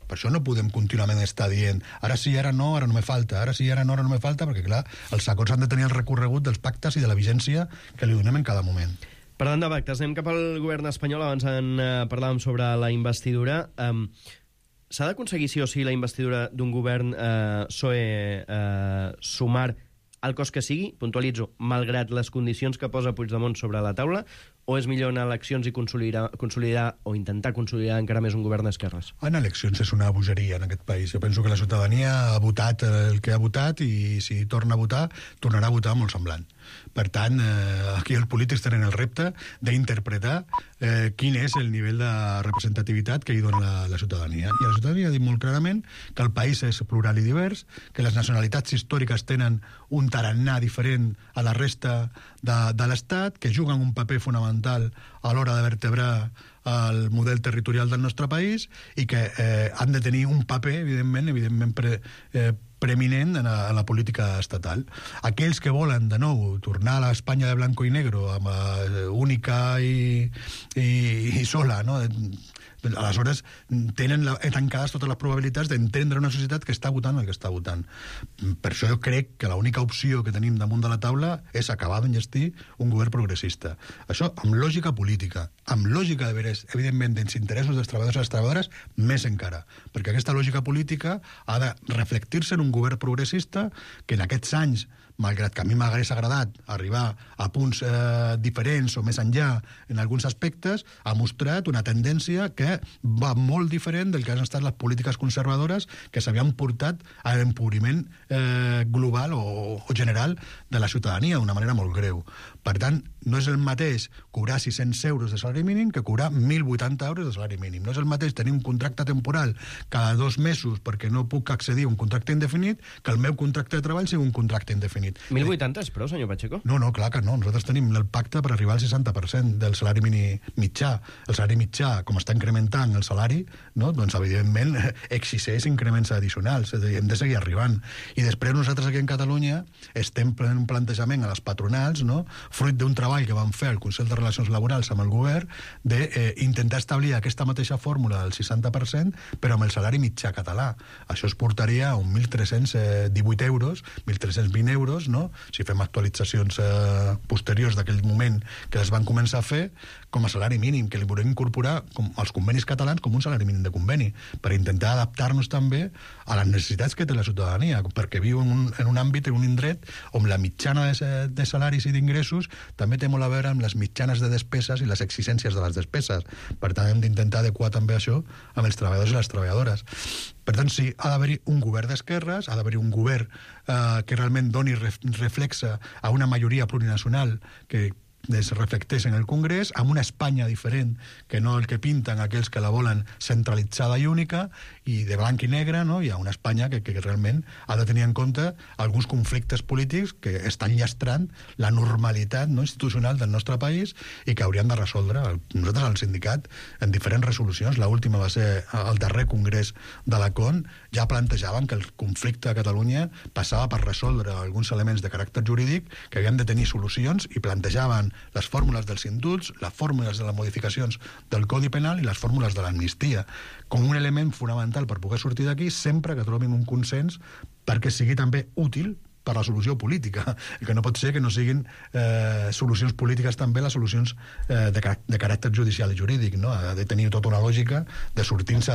Per això no podem contínuament estar dient ara sí, ara no, ara no me falta, ara sí, ara no, ara no me falta, perquè, clar, els acords han de tenir el recorregut dels pactes i de la vigència que li donem en cada moment. Parlant de pactes, anem cap al govern espanyol. Abans en eh, parlàvem sobre la investidura. Um, S'ha d'aconseguir sí o sí la investidura d'un govern eh, P S O E eh, sumar el cost que sigui, puntualitzo, malgrat les condicions que posa Puigdemont sobre la taula, o és millor anar a eleccions i consolidar, consolidar o intentar consolidar encara més un govern d'esquerres? En eleccions és una bogeria en aquest país. Jo penso que la ciutadania ha votat el que ha votat i si torna a votar, tornarà a votar molt semblant. Per tant, eh, aquí els polítics tenen el repte d'interpretar eh, quin és el nivell de representativitat que hi dona la, la ciutadania. I la ciutadania ha dit molt clarament que el país és plural i divers, que les nacionalitats històriques tenen un tarannà diferent a la resta de, de l'Estat, que juguen un paper fonamental a l'hora de vertebrar el model territorial del nostre país i que eh, han de tenir un paper, evidentment, evidentment pre, eh, preeminent en la, en la política estatal. Aquells que volen, de nou, tornar a l'Espanya de blanco i negro, amb eh, única i, i, i sola, no?, aleshores tenen la, tancades totes les probabilitats d'entendre una societat que està votant el que està votant. Per això jo crec que l'única opció que tenim damunt de la taula és acabar d'enllestir un govern progressista. Això amb lògica política, amb lògica de veres, evidentment, dels interessos dels treballadors i les treballadores, més encara. Perquè aquesta lògica política ha de reflectir-se en un govern progressista que en aquests anys, malgrat que a mi m'hagués agradat arribar a punts eh, diferents o més enllà en alguns aspectes, ha mostrat una tendència que va molt diferent del que han estat les polítiques conservadores que s'havien portat a l'empobriment eh, global o, o general de la ciutadania d'una manera molt greu. Per tant, no és el mateix cobrar sis-cents euros de salari mínim que cobrar mil vuitanta euros de salari mínim. No és el mateix tenir un contracte temporal cada dos mesos perquè no puc accedir a un contracte indefinit que el meu contracte de treball sigui un contracte indefinit. mil vuitanta és prou, senyor Pacheco? No, no, clar que no. Nosaltres tenim el pacte per arribar al seixanta per cent del salari mínim mitjà. El salari mitjà, com està incrementant el salari, no? Doncs evidentment exigeix increments addicionals. És a dir, hem de seguir arribant. I després nosaltres aquí en Catalunya estem prenent un plantejament a les patronals, no?, fruit d'un treball que vam fer al Consell de Relacions Laborals amb el govern d'intentar eh, establir aquesta mateixa fórmula del seixanta per cent però amb el salari mitjà català. Això es portaria a un mil tres-cents divuit euros, mil tres-cents vint euros, no?, si fem actualitzacions eh, posteriors d'aquell moment que es van començar a fer, com a salari mínim, que li volem incorporar com, als convenis catalans com un salari mínim de conveni, per intentar adaptar-nos també a les necessitats que té la ciutadania, perquè viu en un, en un àmbit, en un indret, on la mitjana de, de salaris i d'ingressos també té molt a veure amb les mitjanes de despeses i les exigències de les despeses. Per tant, hem d'intentar adequar també això amb els treballadors i les treballadores. Per tant, sí, ha d'haver-hi un govern d'esquerres, ha d'haver-hi un govern eh, que realment doni ref, reflexe a una majoria plurinacional que es reflecteix en el Congrés, amb una Espanya diferent que no el que pinten aquells que la volen centralitzada i única i de blanc i negre, no? Hi ha una Espanya que, que realment ha de tenir en compte alguns conflictes polítics que estan llastrant la normalitat, no?, institucional del nostre país i que haurien de resoldre. Nosaltres al sindicat, en diferents resolucions, l'última va ser el darrer congrés de la C O N, ja plantejàvem que el conflicte a Catalunya passava per resoldre alguns elements de caràcter jurídic que havien de tenir solucions i plantejaven les fórmules dels indults, les fórmules de les modificacions del Codi Penal i les fórmules de l'amnistia, com un element fonamental per poder sortir d'aquí sempre que trobin un consens perquè sigui també útil per la solució política, que no pot ser que no siguin eh, solucions polítiques també les solucions eh, de, car de caràcter judicial i jurídic, no? Ha de tenir tota una lògica de sortir-se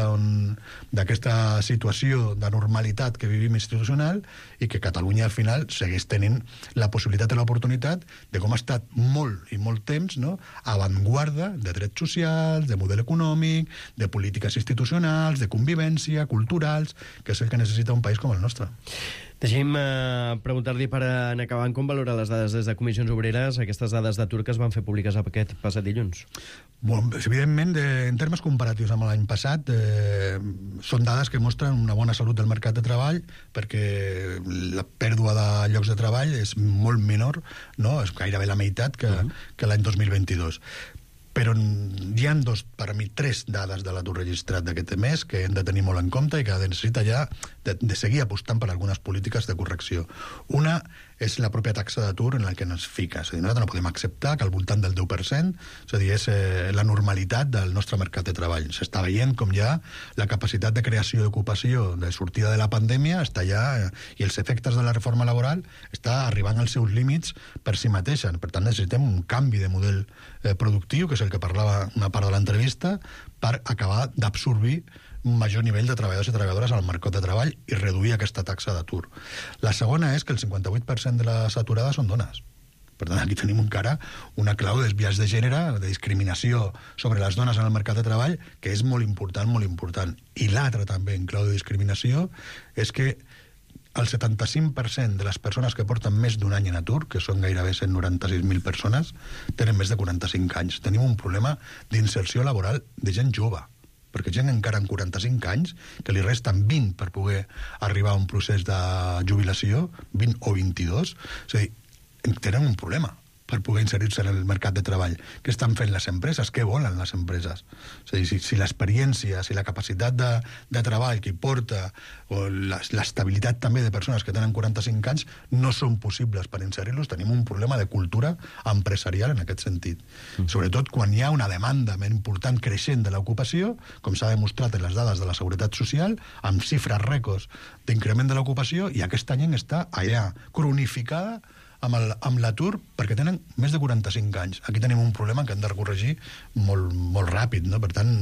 d'aquesta situació de normalitat que vivim institucional i que Catalunya al final segueix tenint la possibilitat i l'oportunitat de com ha estat molt i molt temps, no?, avantguarda de drets socials, de model econòmic, de polítiques institucionals, de convivència, culturals, que és el que necessita un país com el nostre. Deixem eh, preguntar-li per anar acabant com valora les dades des de Comissions Obreres, aquestes dades d'atur que es van fer públiques aquest passat dilluns. Bon, evidentment, de, en termes comparatius amb l'any passat, eh, són dades que mostren una bona salut del mercat de treball, perquè la pèrdua de llocs de treball és molt menor, no?, és gairebé la meitat que, uh-huh. que l'any dos mil vint-i-dos. Però hi ha dos, per a mi, tres dades de l'atur registrat d'aquest mes que hem de tenir molt en compte i que necessita ja de, de seguir apostant per algunes polítiques de correcció. Una és la pròpia taxa d'atur en la que ens fica. És a dir, nosaltres no podem acceptar que al voltant del deu per cent, és a dir, és eh, la normalitat del nostre mercat de treball. S'està veient com ja la capacitat de creació d'ocupació de sortida de la pandèmia està ja, eh, i els efectes de la reforma laboral està arribant als seus límits per si mateixa. Per tant, necessitem un canvi de model eh, productiu, que és el que parlava una part de l'entrevista, per acabar d'absorbir un major nivell de treballadors i treballadores al mercat de treball i reduir aquesta taxa d'atur. La segona és que el cinquanta-vuit per cent de les aturades són dones. Per tant, aquí tenim encara una clau dels biaix de gènere, de discriminació sobre les dones en el mercat de treball, que és molt important, molt important. I l'altra també en clau de discriminació és que el setanta-cinc per cent de les persones que porten més d'un any en atur, que són gairebé cent noranta-sis mil persones, tenen més de quaranta-cinc anys. Tenim un problema d'inserció laboral de gent jove, perquè gent encara amb quaranta-cinc anys, que li resten vint per poder arribar a un procés de jubilació, vint o vint-i-dos, és a dir, tenen un problema per poder inserir-se en el mercat de treball. Què estan fent les empreses? Què volen les empreses? És a dir, si, si l'experiència, si la capacitat de, de treball que hi porta, o l'estabilitat també de persones que tenen quaranta-cinc anys, no són possibles per inserir-los, tenim un problema de cultura empresarial en aquest sentit. Mm. Sobretot quan hi ha una demanda més important creixent de l'ocupació, com s'ha demostrat en les dades de la Seguretat Social, amb xifres rècords d'increment de l'ocupació, i aquesta gent està allà, cronificada, amb l'atur, perquè tenen més de quaranta-cinc anys. Aquí tenim un problema que hem de corregir molt, molt ràpid, no? Per tant,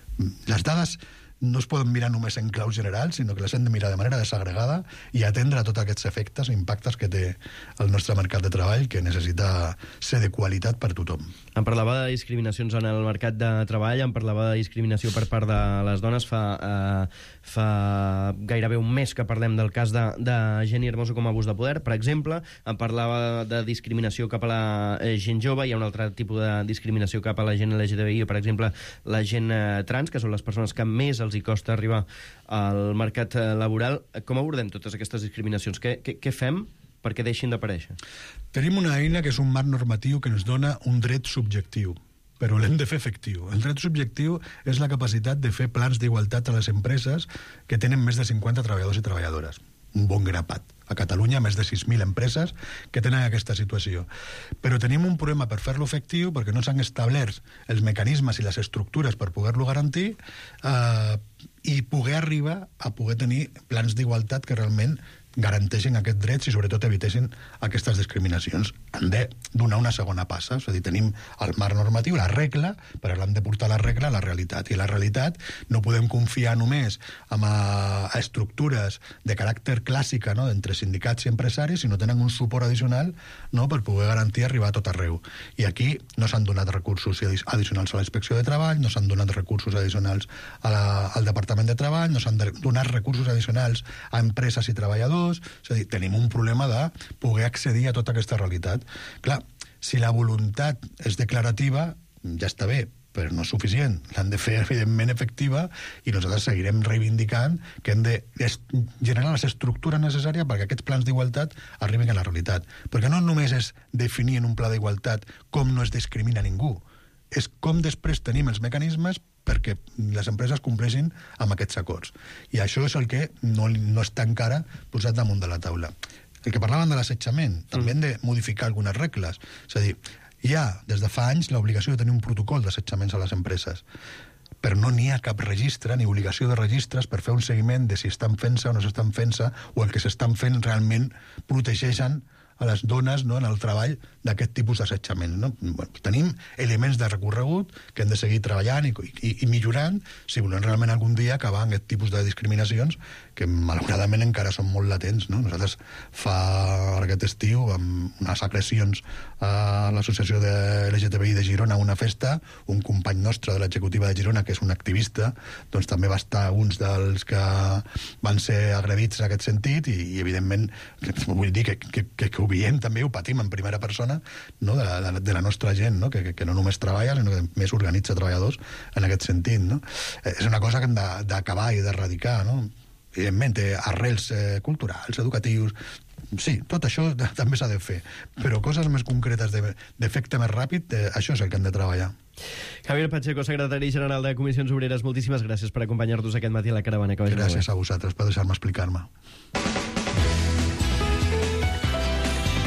les dades no es poden mirar només en clau general, sinó que les hem de mirar de manera desagregada i atendre a tots aquests efectes i impactes que té el nostre mercat de treball, que necessita ser de qualitat per tothom. Em parlava de discriminacions en el mercat de treball, em parlava de discriminació per part de les dones. Fa, eh, fa gairebé un mes que parlem del cas de, de Jenny Hermoso com a abús de poder, per exemple. Em parlava de discriminació cap a la gent jove. Hi ha un altre tipus de discriminació cap a la gent L G T B I, per exemple, la gent eh, trans, que són les persones que més els hi costa arribar al mercat laboral. Com abordem totes aquestes discriminacions? Què, què, què fem perquè deixin d'aparèixer? Tenim una eina que és un marc normatiu que ens dona un dret subjectiu, però l'hem de fer efectiu. El dret subjectiu és la capacitat de fer plans d'igualtat a les empreses que tenen més de cinquanta treballadors i treballadores. Un bon grapat. A Catalunya, més de sis mil empreses que tenen aquesta situació. Però tenim un problema per fer-lo efectiu perquè no s'han establert els mecanismes i les estructures per poder-lo garantir eh, i poder arribar a poder tenir plans d'igualtat que realment garanteixin aquests drets i sobretot evitessin aquestes discriminacions. Hem de donar una segona passa, és a dir, tenim el marc normatiu, la regla, però l'hem de portar la regla a la realitat, i la realitat no podem confiar només en a, a estructures de caràcter clàssica, no?, entre sindicats i empresaris, sinó tenen un suport addicional, no?, per poder garantir arribar a tot arreu. I aquí no s'han donat recursos addicionals a la Inspecció de Treball, no s'han donat recursos addicionals a la, al Departament de Treball, no s'han donat recursos addicionals a empreses i treballadors. És a dir, tenim un problema de poder accedir a tota aquesta realitat. Clar, si la voluntat és declarativa, ja està bé, però no és suficient. L'han de fer, evidentment, efectiva, i nosaltres seguirem reivindicant que hem de generar les estructures necessàries perquè aquests plans d'igualtat arribin a la realitat. Perquè no només és definir en un pla d'igualtat com no es discrimina ningú, és com després tenim els mecanismes perquè les empreses compleixin amb aquests acords. I això és el que no, no està encara posat damunt de la taula. El que parlaven de l'assetjament, també hem de modificar algunes regles. És a dir, hi ha des de fa anys l'obligació de tenir un protocol d'assetjaments a les empreses, però no n'hi ha cap registre ni obligació de registres per fer un seguiment de si estan fent-se o no s'estan fent-se, o el que s'estan fent realment protegeixen a les dones, no?, en el treball d'aquest tipus d'assetjament, no? Bueno, tenim elements de recorregut que hem de seguir treballant i, i, i millorant si volem realment algun dia acabar amb aquest tipus de discriminacions que malauradament encara són molt latents, no? Nosaltres fa aquest estiu amb unes agressions a l'associació de L G T B I de Girona a una festa, un company nostre de l'executiva de Girona, que és un activista, doncs també va estar uns dels que van ser agredits en aquest sentit i, i evidentment, vull dir que, que, que, que ho veiem també, ho patim en primera persona, no?, de, la, de la nostra gent, no?, que, que, que no només treballa, sinó que més organitza treballadors en aquest sentit, no? Eh, és una cosa que hem d'acabar i d'erradicar, no? Evidentment, té arrels eh, culturals, educatius. Sí, tot això també s'ha de fer, però coses més concretes d'efecte més ràpid, eh, això és el que hem de treballar. Javier Pacheco, secretari general de Comissions Obreres, moltíssimes gràcies per acompanyar-nos aquest matí a la Caravana. Gràcies a vosaltres per deixar-me explicar-me.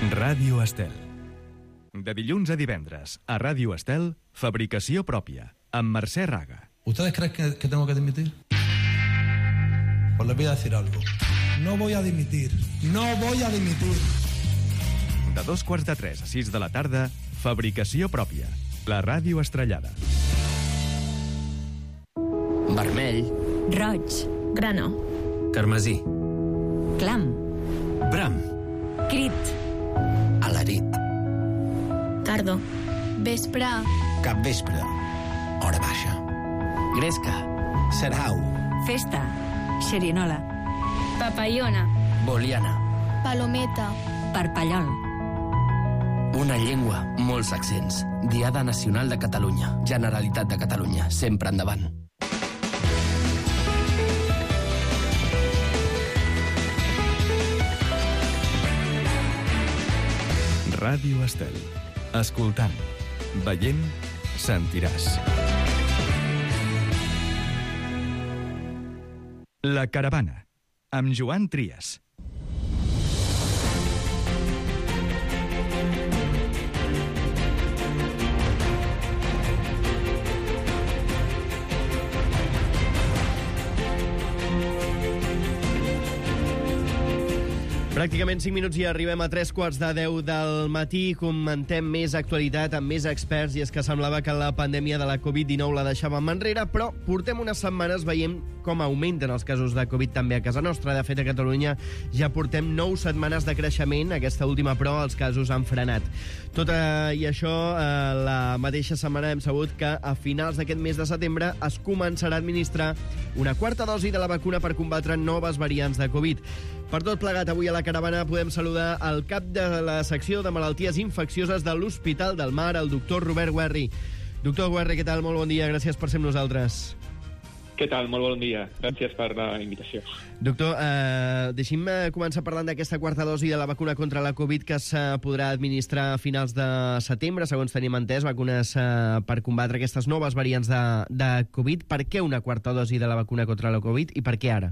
Ràdio Estel. De dilluns a divendres, a Ràdio Estel, fabricació pròpia, amb Mercè Raga. ¿Ustedes creen que, que tengo que dimitir? Pues les voy a decir algo. No voy a dimitir. No voy a dimitir. De dos quarts de tres a sis de la tarda, fabricació pròpia, la ràdio estrellada. Vermell. Roig. Grana. Carmesí. Clam. Bram. Crit. Alarit. Tardo. Vespre. Capvespre. Hora baixa. Gresca. Sarau. Festa. Xerinola. Papallona. Boliana. Palometa. Parpallol. Una llengua, molts accents. Diada Nacional de Catalunya. Generalitat de Catalunya. Sempre endavant. Ràdio Estel. Escoltant, veient, sentiràs. La Caravana, amb Joan Trias. Pràcticament cinc minuts i arribem a tres quarts de deu del matí. Comentem més actualitat amb més experts, i és que semblava que la pandèmia de la covid dinou la deixàvem enrere, però portem unes setmanes veient com augmenten els casos de Covid també a casa nostra. De fet, a Catalunya ja portem nou setmanes de creixement. Aquesta última, però, els casos han frenat. Tot i això, eh, la mateixa setmana hem sabut que a finals d'aquest mes de setembre es començarà a administrar una quarta dosi de la vacuna per combatre noves variants de Covid. Per tot plegat, avui a la Caravana podem saludar el cap de la secció de malalties infeccioses de l'Hospital del Mar, el doctor Robert Guerri. Doctor Guerri, què tal? Molt bon dia, gràcies per ser amb nosaltres. Què tal? Molt bon dia. Gràcies per la invitació. Doctor, eh, deixi'm començar parlant d'aquesta quarta dosi de la vacuna contra la Covid que se podrà administrar a finals de setembre, segons tenim entès, vacunes eh, per combatre aquestes noves variants de, de Covid. Per què una quarta dosi de la vacuna contra la Covid i per què ara?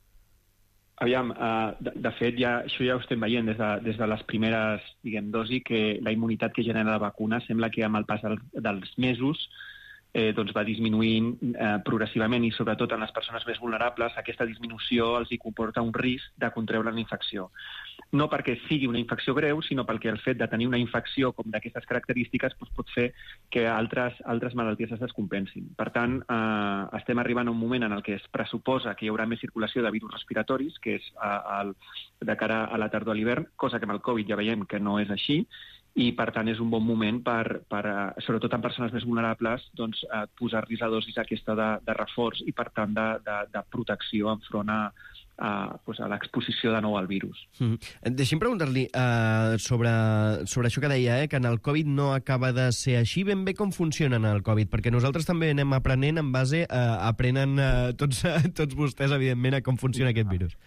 Aviam, uh, de, de fet, ja, això ja ho estem veient des de, des de les primeres, diguem, dosi, que la immunitat que genera la vacuna sembla que amb el pas del, dels mesos eh, doncs va disminuint eh, progressivament, i sobretot en les persones més vulnerables aquesta disminució els hi comporta un risc de contreure la infecció. No perquè sigui una infecció greu, sinó perquè el fet de tenir una infecció com d'aquestes característiques doncs pot fer que altres, altres malalties es descompensin. Per tant, eh, estem arribant a un moment en el que es pressuposa que hi haurà més circulació de virus respiratoris, que és a, a, de cara a la tardor a l'hivern, cosa que amb el Covid ja veiem que no és així, i per tant és un bon moment per, per sobretot en persones més vulnerables, doncs, eh, posar-los la dosi aquesta de, de reforç i per tant de, de, de protecció enfront a, a, pues, a l'exposició de nou al virus. Mm. Deixi'm preguntar-li uh, sobre, sobre això que deia, eh, que en el Covid no acaba de ser així. Ben bé com funciona en el Covid, perquè nosaltres també anem aprenent en base a uh, aprenen uh, tots, tots vostès, evidentment, a com funciona aquest virus.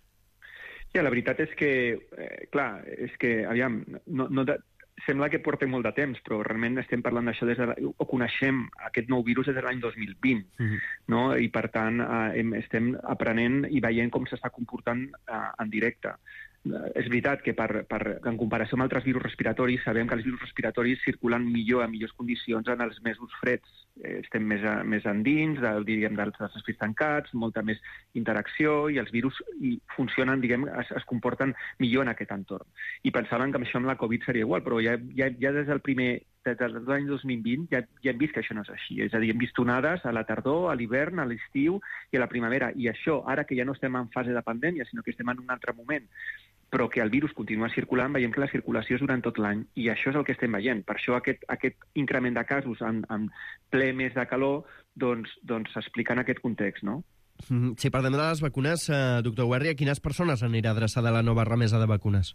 Ja, la veritat és que, eh, clar, és que, aviam, no, no de, sembla que porta molt de temps, però realment estem parlant d'això des de, o coneixem aquest nou virus des de l'any dos mil vint, mm-hmm. no? I per tant eh, estem aprenent i veient com s'està comportant eh, en directe. És veritat que per, per, en comparació amb altres virus respiratoris sabem que els virus respiratoris circulen millor, en millors condicions en els mesos freds. Eh, estem més, a, més endins, del, diríem, dels espais tancats, molta més interacció, i els virus i funcionen, diguem, es, es comporten millor en aquest entorn. I pensaven que això amb la Covid seria igual, però ja, ja, ja des del primer des de l'any dos mil vint ja, ja hem vist que això no és així. És a dir, hem vist onades a la tardor, a l'hivern, a l'estiu i a la primavera. I això, ara que ja no estem en fase de pandèmia, sinó que estem en un altre moment, però que el virus continua circulant, veiem que la circulació és durant tot l'any, i això és el que estem veient. Per això aquest, aquest increment de casos en, en ple mes de calor doncs, doncs s'explica en aquest context, no? Si parlem de les vacunes, eh, doctor Guerri, a quines persones anirà adreçada la nova remesa de vacunes?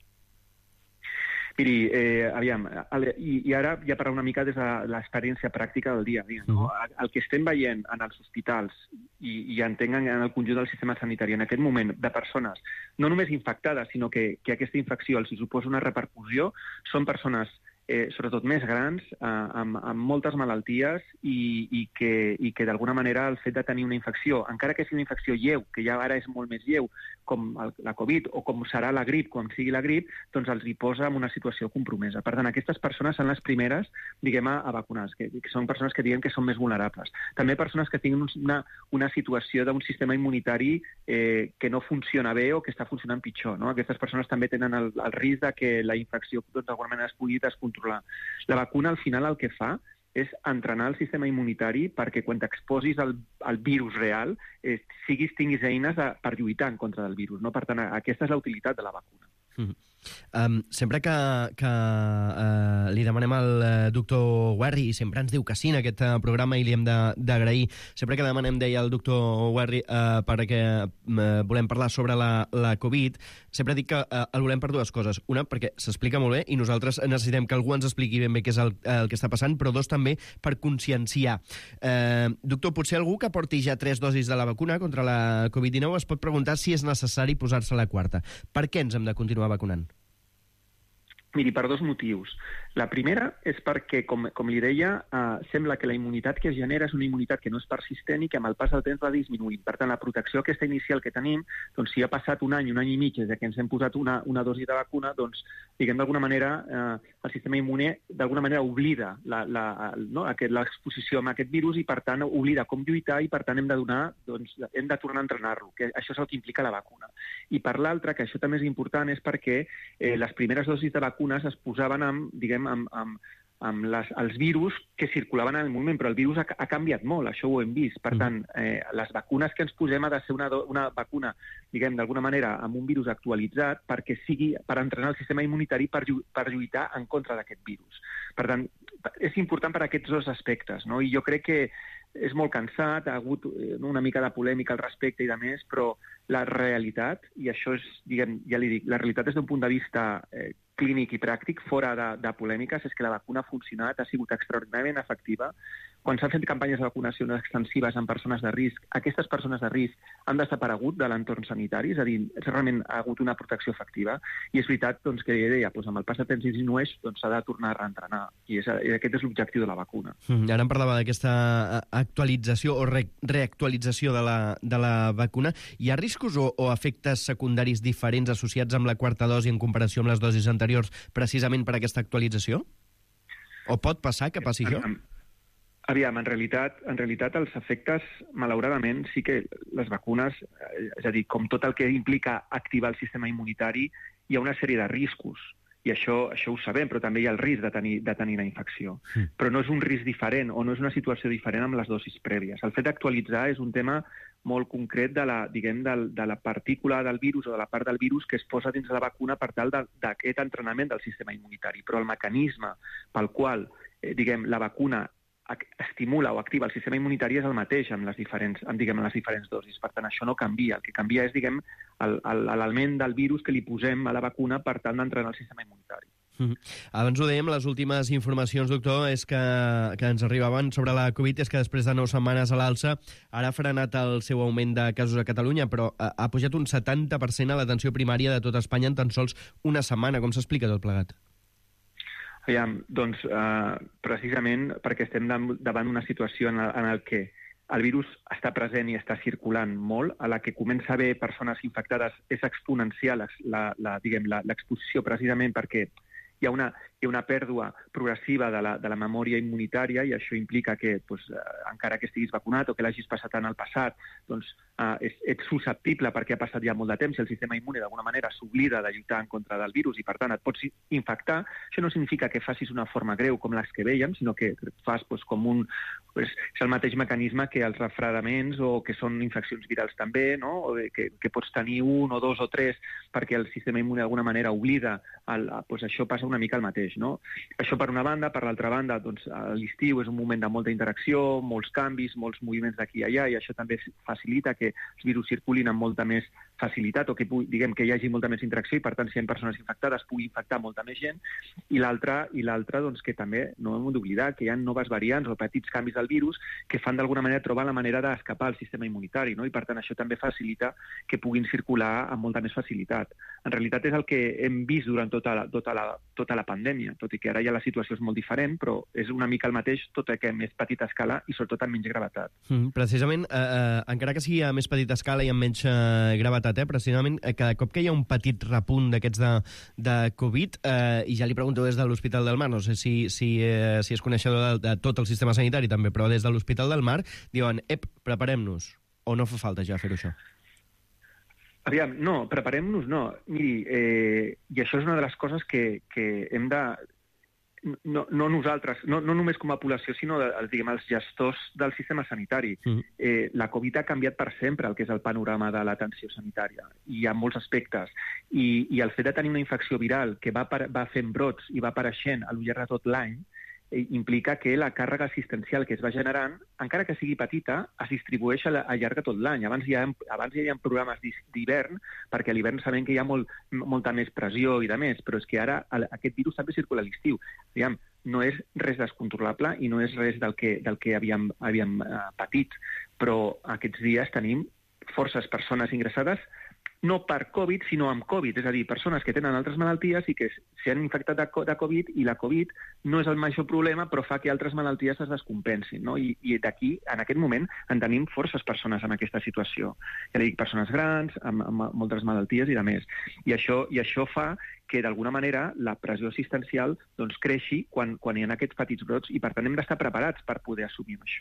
Miri, eh, aviam, i, i ara ja parlar una mica des de l'experiència pràctica del dia a dia, no? Uh-huh. El que estem veient en els hospitals i, i entenc en el conjunt del sistema sanitari en aquest moment de persones, no només infectades, sinó que, que aquesta infecció els suposa una repercussió, són persones eh, sobretot més grans, eh, amb, amb moltes malalties i, i que, i que d'alguna manera el fet de tenir una infecció, encara que sigui una infecció lleu, que ja ara és molt més lleu, com el, la Covid o com serà la grip, quan sigui la grip, doncs els hi posa en una situació compromesa. Per tant, aquestes persones són les primeres, diguem, a, a vacunar, que, que són persones que diguem que són més vulnerables. També persones que tinguin una, una situació d'un sistema immunitari eh, que no funciona bé o que està funcionant pitjor, no? Aquestes persones també tenen el, el risc de que la infecció doncs, d'alguna manera es pugui descontrolar. La vacuna, al final, el que fa és entrenar el sistema immunitari perquè quan t'exposis al, al virus real eh, siguis, tinguis eines a, per lluitar en contra del virus. No? Per tant, aquesta és la utilitat de la vacuna. Mm. Um, sempre que, que uh, li demanem al uh, doctor Werri, i sempre ens diu que sí en aquest uh, programa i li hem d'agrair, sempre que demanem, deia el doctor Werri, uh, perquè uh, volem parlar sobre la, la Covid, sempre dic que uh, el volem per dues coses. Una, perquè s'explica molt bé i nosaltres necessitem que algú ens expliqui ben bé què és el, el que està passant, però dos, també per conscienciar. Uh, doctor, potser algú que porti ja tres dosis de la vacuna contra la Covid dinou es pot preguntar si és necessari posar-se la quarta. Per què ens hem de continuar vacunant? Miri, per dos motius. La primera és perquè, com, com li deia, eh, sembla que la immunitat que es genera és una immunitat que no és persistent i que amb el pas del temps va disminuint. Per tant, la protecció aquesta inicial que tenim, doncs si ha passat un any, un any i mig des que ens hem posat una, una dosi de vacuna, doncs, diguem d'alguna manera, eh, el sistema immune d'alguna manera oblida la, la, no, l'exposició amb aquest virus i, per tant, oblida com lluitar i, per tant, hem de donar, doncs, hem de tornar a entrenar-lo, que això és el que implica la vacuna. I per l'altra, que això també és important, és perquè eh, les primeres dosis de vacuna es posaven amb, diguem, amb, amb, amb les, els virus que circulaven en el moment, però el virus ha, ha canviat molt, això ho hem vist. Per tant, eh, les vacunes que ens posem ha de ser una, una vacuna, diguem, d'alguna manera, amb un virus actualitzat perquè sigui per entrenar el sistema immunitari per, per lluitar en contra d'aquest virus. Per tant, és important per aquests dos aspectes, no? I jo crec que és molt cansat, ha hagut una mica de polèmica al respecte i de més, però la realitat, i això és, diguem, ja li dic, la realitat des d'un punt de vista eh, clínic i pràctic, fora de, de polèmiques, és que la vacuna ha funcionat, ha sigut extraordinàriament efectiva. Quan s'han fet campanyes de vacunació extensives en persones de risc, aquestes persones de risc han desaparegut de l'entorn sanitari, és a dir, realment ha hagut una protecció efectiva, i és veritat doncs, que ja deia, doncs, amb el pas de temps disminueix, doncs s'ha de tornar a reentrenar, i, és, i aquest és l'objectiu de la vacuna. Mm, ara em parlava d'aquesta actualització o re reactualització de la, de la vacuna. Hi ha riscos o, o efectes secundaris diferents associats amb la quarta dosi en comparació amb les dosis anteriors precisament per aquesta actualització? O pot passar que passi això? Aviam, en realitat, en realitat els efectes, malauradament, sí que les vacunes, és a dir, com tot el que implica activar el sistema immunitari, hi ha una sèrie de riscos. I això, això ho sabem, però també hi ha el risc de tenir, de tenir la infecció. Mm. Però no és un risc diferent o no és una situació diferent amb les dosis prèvies. El fet d'actualitzar és un tema molt concret de la, diguem, de, de la partícula del virus o de la part del virus que es posa dins de la vacuna per tal d'aquest entrenament del sistema immunitari. Però el mecanisme pel qual, eh, diguem, la vacuna estimula o activa el sistema immunitari és el mateix amb les diferents, amb, diguem, les diferents dosis. Per tant, això no canvia. El que canvia és, diguem, l'element del virus que li posem a la vacuna per tal d'entrenar el sistema immunitari. Mm-hmm. Abans ho dèiem, les últimes informacions, doctor, és que, que ens arribaven sobre la Covid, és que després de nou setmanes a l'alça ara ha frenat el seu augment de casos a Catalunya, però ha, ha pujat un setanta per cent a l'atenció primària de tot Espanya en tan sols una setmana. Com s'explica tot plegat? Aviam, doncs, eh, precisament perquè estem davant una situació en el, en el que el virus està present i està circulant molt, a la que comença a haver persones infectades és exponencial la, la, diguem, l'exposició precisament perquè hi ha una, hi ha una pèrdua progressiva de la, de la memòria immunitària i això implica que, doncs, eh, encara que estiguis vacunat o que l'hagis passat en el passat, doncs, eh, ets susceptible perquè ha passat ja molt de temps i el sistema immune d'alguna manera s'oblida de lluitar en contra del virus i, per tant, et pots infectar. Això no significa que facis una forma greu com les que vèiem, sinó que fas doncs, com un... Doncs, és el mateix mecanisme que els refredaments o que són infeccions virals també, no? O que, que pots tenir un o dos o tres perquè el sistema immune d'alguna manera oblida, el, doncs això passa una mica el mateix, no? Això per una banda. Per l'altra banda, doncs, l'estiu és un moment de molta interacció, molts canvis, molts moviments d'aquí i allà, i això també facilita que els virus circulin amb molta més facilitat o que, diguem, que hi hagi molta més interacció i, per tant, si hi ha persones infectades, pugui infectar molta més gent. I l'altra, i l'altra, doncs, que també no hem d'oblidar que hi ha noves variants o petits canvis del virus que fan d'alguna manera trobar la manera d'escapar al sistema immunitari, no? I, per tant, això també facilita que puguin circular amb molta més facilitat. En realitat és el que hem vist durant tota la, tota la tota la pandèmia, tot i que ara ja la situació és molt diferent, però és una mica el mateix, tot i que a més petita escala i sobretot amb menys gravetat. Mm, precisament, eh, eh, encara que sigui a més petita escala i amb menys eh, gravetat, eh, precisament, eh, cada cop que hi ha un petit repunt d'aquests de, de Covid, eh, i ja li pregunto des de l'Hospital del Mar, no sé si, si, eh, si és coneixedor de, de tot el sistema sanitari també, però des de l'Hospital del Mar diuen, ep, preparem-nos, o no fa falta ja fer-ho això? Aviam, no, preparem-nos, no. Miri, eh, i això és una de les coses que, que hem de... No, no nosaltres, no, no només com a població, sinó de, diguem, els gestors del sistema sanitari. Mm. Eh, la Covid ha canviat per sempre el que és el panorama de l'atenció sanitària, i hi ha molts aspectes. I, i el fet de tenir una infecció viral que va, va fent brots i va apareixent al llarg de tot l'any, implica que la càrrega assistencial que es va generant, encara que sigui petita, es distribueix al llarg de tot l'any. Abans, ja, abans ja hi ha programes d'hivern, perquè a l'hivern sabem que hi ha molt, molta més pressió i de més, però és que ara aquest virus també circula a l'estiu. Diguem, no és res descontrolable i no és res del que, del que havíem, havíem uh, patit, però aquests dies tenim forces persones ingressades no per Covid, sinó amb Covid, és a dir, persones que tenen altres malalties i que s'han infectat de Covid, i la Covid no és el major problema, però fa que altres malalties es descompensin, no? I, i d'aquí, en aquest moment, en tenim forces persones en aquesta situació. Ja dic, persones grans, amb, amb moltes malalties i de més. I això, i això fa que, d'alguna manera, la pressió assistencial doncs, creixi quan, quan hi ha aquests petits brots, i per tant hem d'estar preparats per poder assumir això.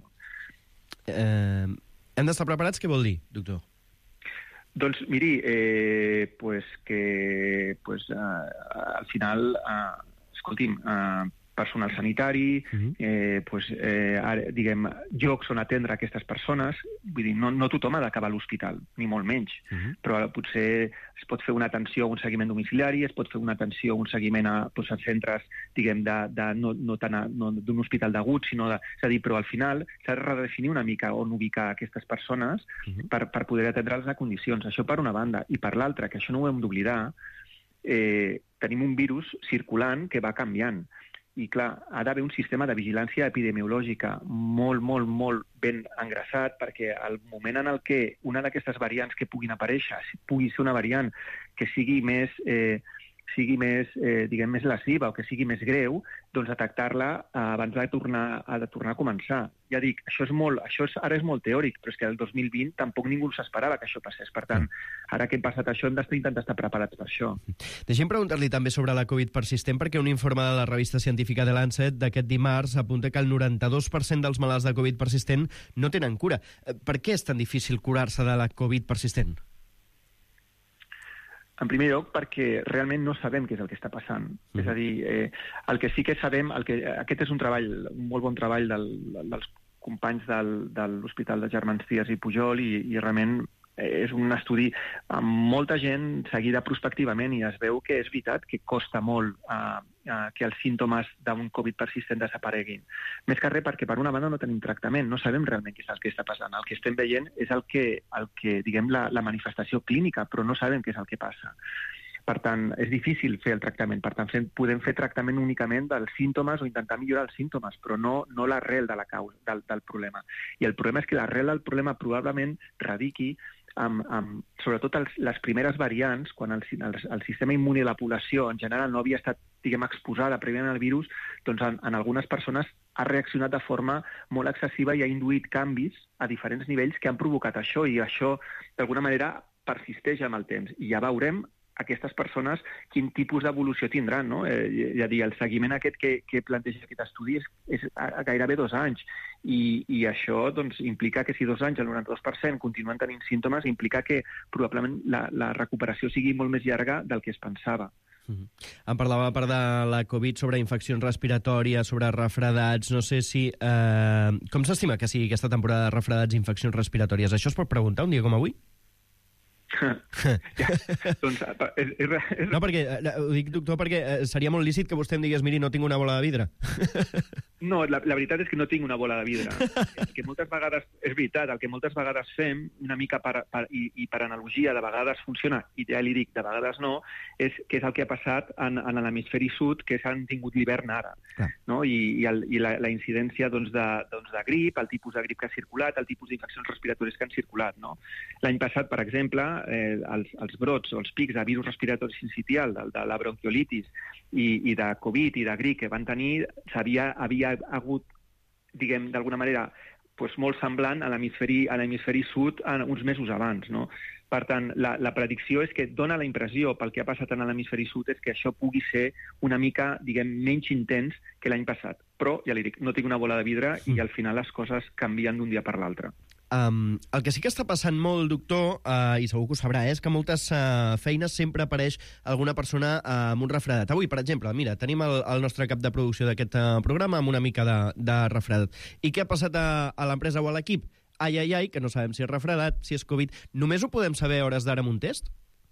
Eh, hem d'estar preparats, què vol dir, doctor? Doncs miri, eh, pues que pues, eh, al final, eh, escolti'm, eh, personal sanitari, uh-huh. eh, pues, eh, diguem, llocs on atendre aquestes persones, vull dir, no, no tothom ha d'acabar a l'hospital, ni molt menys, uh-huh. però potser es pot fer una atenció, un seguiment domiciliari, es pot fer una atenció, un seguiment a, pues, a centres, diguem, de, de, no, no tant a, no, d'un hospital d'agut, sinó de... És a dir, però al final s'ha de redefinir una mica on ubicar aquestes persones uh-huh. per, per poder atendre'ls a condicions. Això per una banda. I per l'altra, que això no ho hem d'oblidar, eh, tenim un virus circulant que va canviant. I, clar, ha d'haver un sistema de vigilància epidemiològica molt, molt, molt ben engraçat, perquè al moment en el que una d'aquestes variants que puguin aparèixer pugui ser una variant que sigui més, eh, sigui més, eh, diguem, més lesiva o que sigui més greu, doncs detectar-la eh, abans de tornar, de tornar a començar. Ja dic, això és molt, això és, ara és molt teòric, però és que el dos mil vint tampoc ningú s'esperava que això passés. Per tant, ara que hem passat això, hem d'intentar estar preparats per això. Deixem preguntar-li també sobre la Covid persistent, perquè un informe de la revista científica The Lancet d'aquest dimarts apunta que el noranta-dos per cent dels malalts de Covid persistent no tenen cura. Per què és tan difícil curar-se de la Covid persistent? En primer lloc, perquè realment no sabem què és el que està passant. Mm. És a dir, eh, el que sí que sabem, el que, aquest és un treball, un molt bon treball del, dels companys del, de l'Hospital de Germans Trias i Pujol, i, i realment és un estudi amb molta gent seguida prospectivament, i es veu que és veritat que costa molt eh, eh, que els símptomes d'un Covid persistent desapareguin. Més que res perquè, per una banda, no tenim tractament, no sabem realment què és el que està passant. El que estem veient és el que, el que diguem, la, la manifestació clínica, però no sabem què és el que passa. Per tant, és difícil fer el tractament. Per tant, fem, podem fer tractament únicament dels símptomes o intentar millorar els símptomes, però no, no l'arrel de la causa, del, del problema. I el problema és que l'arrel del problema probablement radiqui amb, amb sobretot els, les primeres variants, quan el, el, el sistema immune de la població en general no havia estat, diguem, exposada prèviament al virus, doncs en, en algunes persones ha reaccionat de forma molt excessiva i ha induït canvis a diferents nivells que han provocat això, i això, d'alguna manera, persisteix amb el temps. I ja veurem aquestes persones quin tipus d'evolució tindran, no? Eh, és a dir, el seguiment aquest que, que planteja aquest estudi és, és a, a gairebé dos anys, i, i això doncs, implica que si dos anys el noranta-dos per cent continuen tenint símptomes, implica que probablement la, la recuperació sigui molt més llarga del que es pensava. Mm-hmm. Em parlava, a part de la Covid, sobre infeccions respiratòries, sobre refredats. No sé si... Eh, com s'estima que sigui aquesta temporada de refredats i infeccions respiratòries? Això es pot preguntar un dia com avui? ja, doncs, és, és, és... No, perquè, ho dic, doctor, perquè seria molt lícit que vostè em digués, miri, no tinc una bola de vidre. No, la, la veritat és que no tinc una bola de vidre. El que moltes vegades, és veritat, el que moltes vegades fem, una mica per, per, i, i per analogia, de vegades funciona, i ja li dic, de vegades no, és que és el que ha passat en, en l'hemisferi sud, que s'han tingut l'hivern ara. Ah. No? I, i, el, i la, la incidència doncs, de, doncs, de grip, el tipus de grip que ha circulat, el tipus d'infeccions respiratòries que han circulat. No? L'any passat, per exemple, eh, els, els brots o els pics de virus respiratori sincitial, de, de la bronquiolitis i, i de Covid i de grip que van tenir, s'havia havia hagut, diguem, d'alguna manera, pues, molt semblant a l'hemisferi a l'hemisferi sud uns mesos abans, no? Per tant, la, la predicció és que dona la impressió, pel que ha passat en l'hemisferi sud, és que això pugui ser una mica, diguem, menys intens que l'any passat. Però, ja li dic, no tinc una bola de vidre i al final les coses canvien d'un dia per l'altre. Um, el que sí que està passant molt, doctor, uh, i segur que ho sabrà, és que a moltes uh, feines sempre apareix alguna persona uh, amb un refredat. Avui, per exemple, mira, tenim el, el nostre cap de producció d'aquest uh, programa amb una mica de, de refredat. I què ha passat a, a l'empresa o a l'equip? Ai, ai, ai, que no sabem si és refredat, si és Covid. Només ho podem saber a hores d'ara amb un test?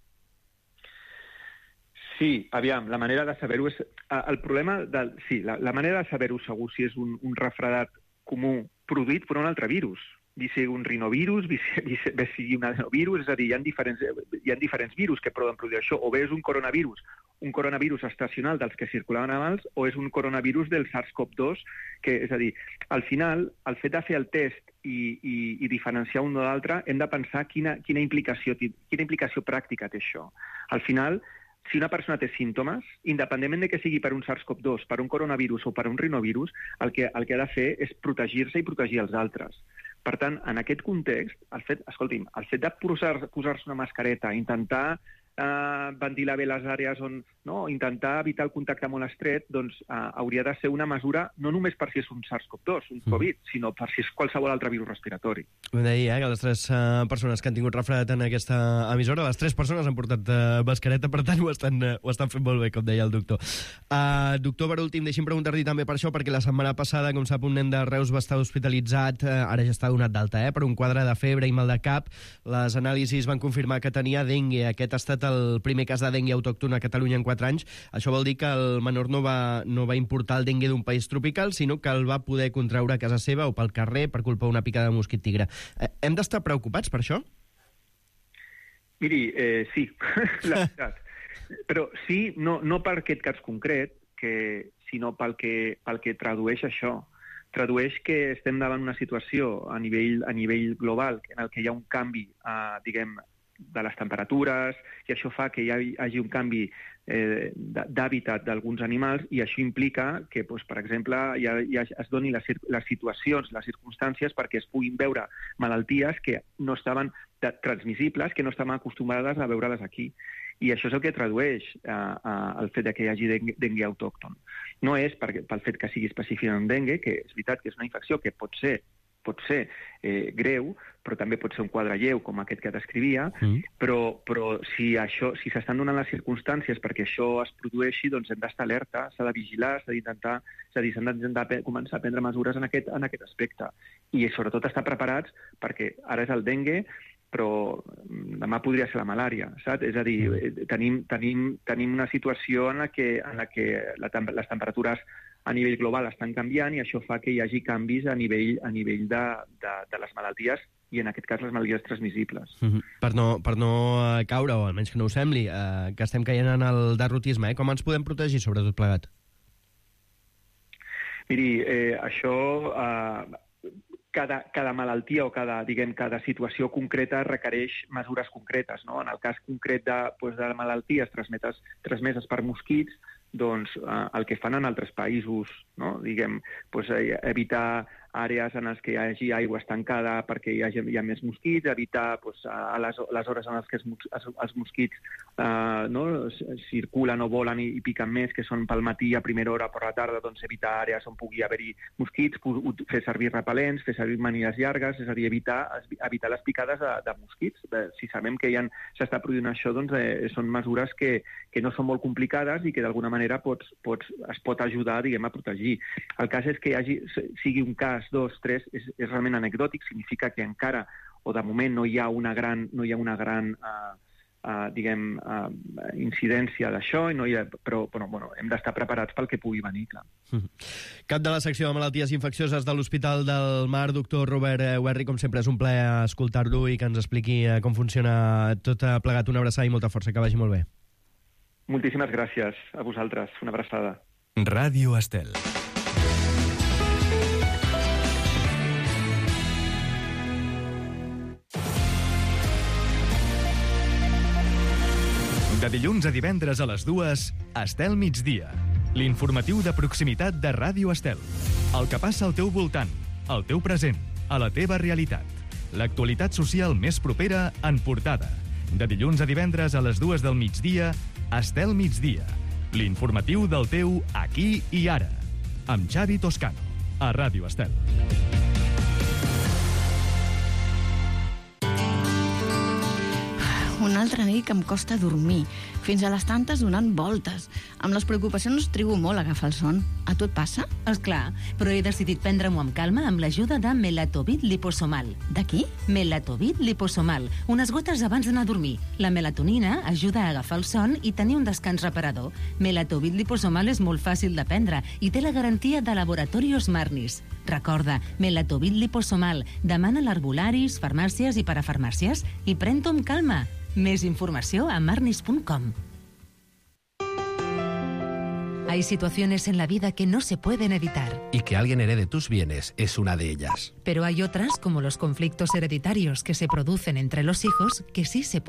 Sí, aviam, la manera de saber-ho és... El problema, del, sí, la, la manera de saber-ho segur si és un, un refredat comú produït per un altre virus. Vi sigui un rinovirus, vi sigui un adenovirus, és a dir, hi ha, diferents, hi ha diferents virus que poden produir això. O bé és un coronavirus, un coronavirus estacional dels que circulaven abans, o és un coronavirus del SARS-CoV dos, que, és a dir, al final, el fet de fer el test i, i, i diferenciar un de l'altre, hem de pensar quina, quina, implicació, quina implicació pràctica té això. Al final, si una persona té símptomes, independentment de que sigui per un SARS-CoV dos, per un coronavirus o per un rinovirus, el que, el que ha de fer és protegir-se i protegir els altres. Per tant, en aquest context, el fet, escolti'm, el fet de posar-se posar una mascareta, intentar eh, ventilar bé les àrees on, no, intentar evitar el contacte molt estret, doncs eh, hauria de ser una mesura no només per si és un SARS-CoV dos, un Covid, mm. sinó per si és qualsevol altre virus respiratori. Ho deia, eh, que les tres uh, persones que han tingut refredat en aquesta emissora, les tres persones han portat uh, mascareta, per tant ho estan, uh, ho estan fent molt bé, com deia el doctor. Uh, doctor, per últim, deixi'm preguntar-li també per això, perquè la setmana passada, com sap, un nen de Reus va estar hospitalitzat, uh, ara ja està donat d'alta, eh, per un quadre de febre i mal de cap. Les anàlisis van confirmar que tenia dengue. Aquest ha estat el primer cas de dengue autòctona a Catalunya en quatre anys. Això vol dir que el menor no va, no va importar el dengue d'un país tropical, sinó que el va poder contraure a casa seva o pel carrer per culpa d'una picada de mosquit tigre. Eh, hem d'estar preocupats per això? Miri, eh, sí, la veritat. Però sí, no, no per aquest cas concret, que, sinó pel que, pel que tradueix això. Tradueix que estem davant una situació a nivell, a nivell global en el que hi ha un canvi, eh, diguem, de les temperatures, i això fa que hi hagi un canvi eh, d'hàbitat d'alguns animals, i això implica que, doncs, per exemple, ja, ja es donin les, les situacions, les circumstàncies perquè es puguin veure malalties que no estaven transmissibles, que no estaven acostumades a veure-les aquí. I això és el que tradueix eh, el fet que hi hagi dengue, dengue autòcton. No és perquè, pel fet que sigui específicament dengue, que és veritat que és una infecció que pot ser pot ser eh, greu, però també pot ser un quadre lleu, com aquest que descrivia, mm. però, però si això, si s'estan donant les circumstàncies perquè això es produeixi, doncs hem d'estar alerta, s'ha de vigilar, s'ha d'intentar, és a dir, s'han d'intentar començar a prendre mesures en aquest, en aquest aspecte. I sobretot estar preparats perquè ara és el dengue, però demà podria ser la malària, saps? És a dir, tenim, tenim, tenim una situació en la que, en la que la, les temperatures a nivell global estan canviant i això fa que hi hagi canvis a nivell, a nivell de, de, de les malalties i en aquest cas les malalties transmissibles. Mm-hmm. Per no, per no caure, o almenys que no ho sembli, eh, que estem caient en el derrotisme, eh? Com ens podem protegir sobre tot plegat? Miri, eh, això... Eh, Cada, cada malaltia o cada, diguem, cada situació concreta requereix mesures concretes, no? En el cas concret de, doncs, de malalties transmeses, transmeses per mosquits, doncs eh, el que fan en altres països, no? Diguem, doncs, evitar àrees en les que hi hagi aigua estancada perquè hi, hagi, hi ha més mosquits, evitar doncs, a les, les hores en les que els, els mosquits eh, no, circulen o volen i, i piquen més, que són pel matí a primera hora per la tarda, doncs evitar àrees on pugui haver-hi mosquits, fer servir repel·lents, fer servir manilles llargues, és a dir, evitar, evitar les picades de, de mosquits. Si sabem que s'està produint això, doncs eh, són mesures que, que no són molt complicades i que d'alguna manera pots, pots, es pot ajudar, diguem, a protegir. El cas és que hi hagi, sigui un cas, dos, tres, és, és realment anecdòtic, significa que encara, o de moment, no hi ha una gran, no hi ha una gran uh, uh, diguem, uh, incidència d'això, no hi ha, però, però bueno, hem d'estar preparats pel que pugui venir, clar. Cap de la secció de malalties infeccioses de l'Hospital del Mar, doctor Robert Huerri, com sempre és un plaer escoltar-lo i que ens expliqui com funciona tot plegat. Una abraçada i molta força, que vagi molt bé. Moltíssimes gràcies a vosaltres. Una abraçada. Ràdio Estel. De dilluns a divendres a les dues, Estel migdia. L'informatiu de proximitat de Ràdio Estel. El que passa al teu voltant, al teu present, a la teva realitat. L'actualitat social més propera en portada. De dilluns a divendres a les dues del migdia, Estel migdia. L'informatiu del teu aquí i ara. Amb Xavi Toscano, a Ràdio Estel. Una altra nit que em costa dormir, fins a les tantes donant voltes. Amb les preocupacions trigo molt a agafar el son. A tu et passa? Esclar, però he decidit prendre-m'ho amb calma amb l'ajuda de Melatovit Liposomal. De qui? Melatovit Liposomal, unes gotes abans d'anar a dormir. La melatonina ajuda a agafar el son i tenir un descans reparador. Melatovit Liposomal és molt fàcil de prendre i té la garantia de Laboratorios Marnis. Recorda, Melatovit Liposomal. Demana a l'herbolaris, farmàcies i parafarmàcies i pren-t'ho amb calma. Més informació a marnis punt com. Hay situaciones en la vida que no se pueden evitar. Y que alguien herede tus bienes es una de ellas. Pero hay otras, como los conflictos hereditarios que se producen entre los hijos, que sí se pueden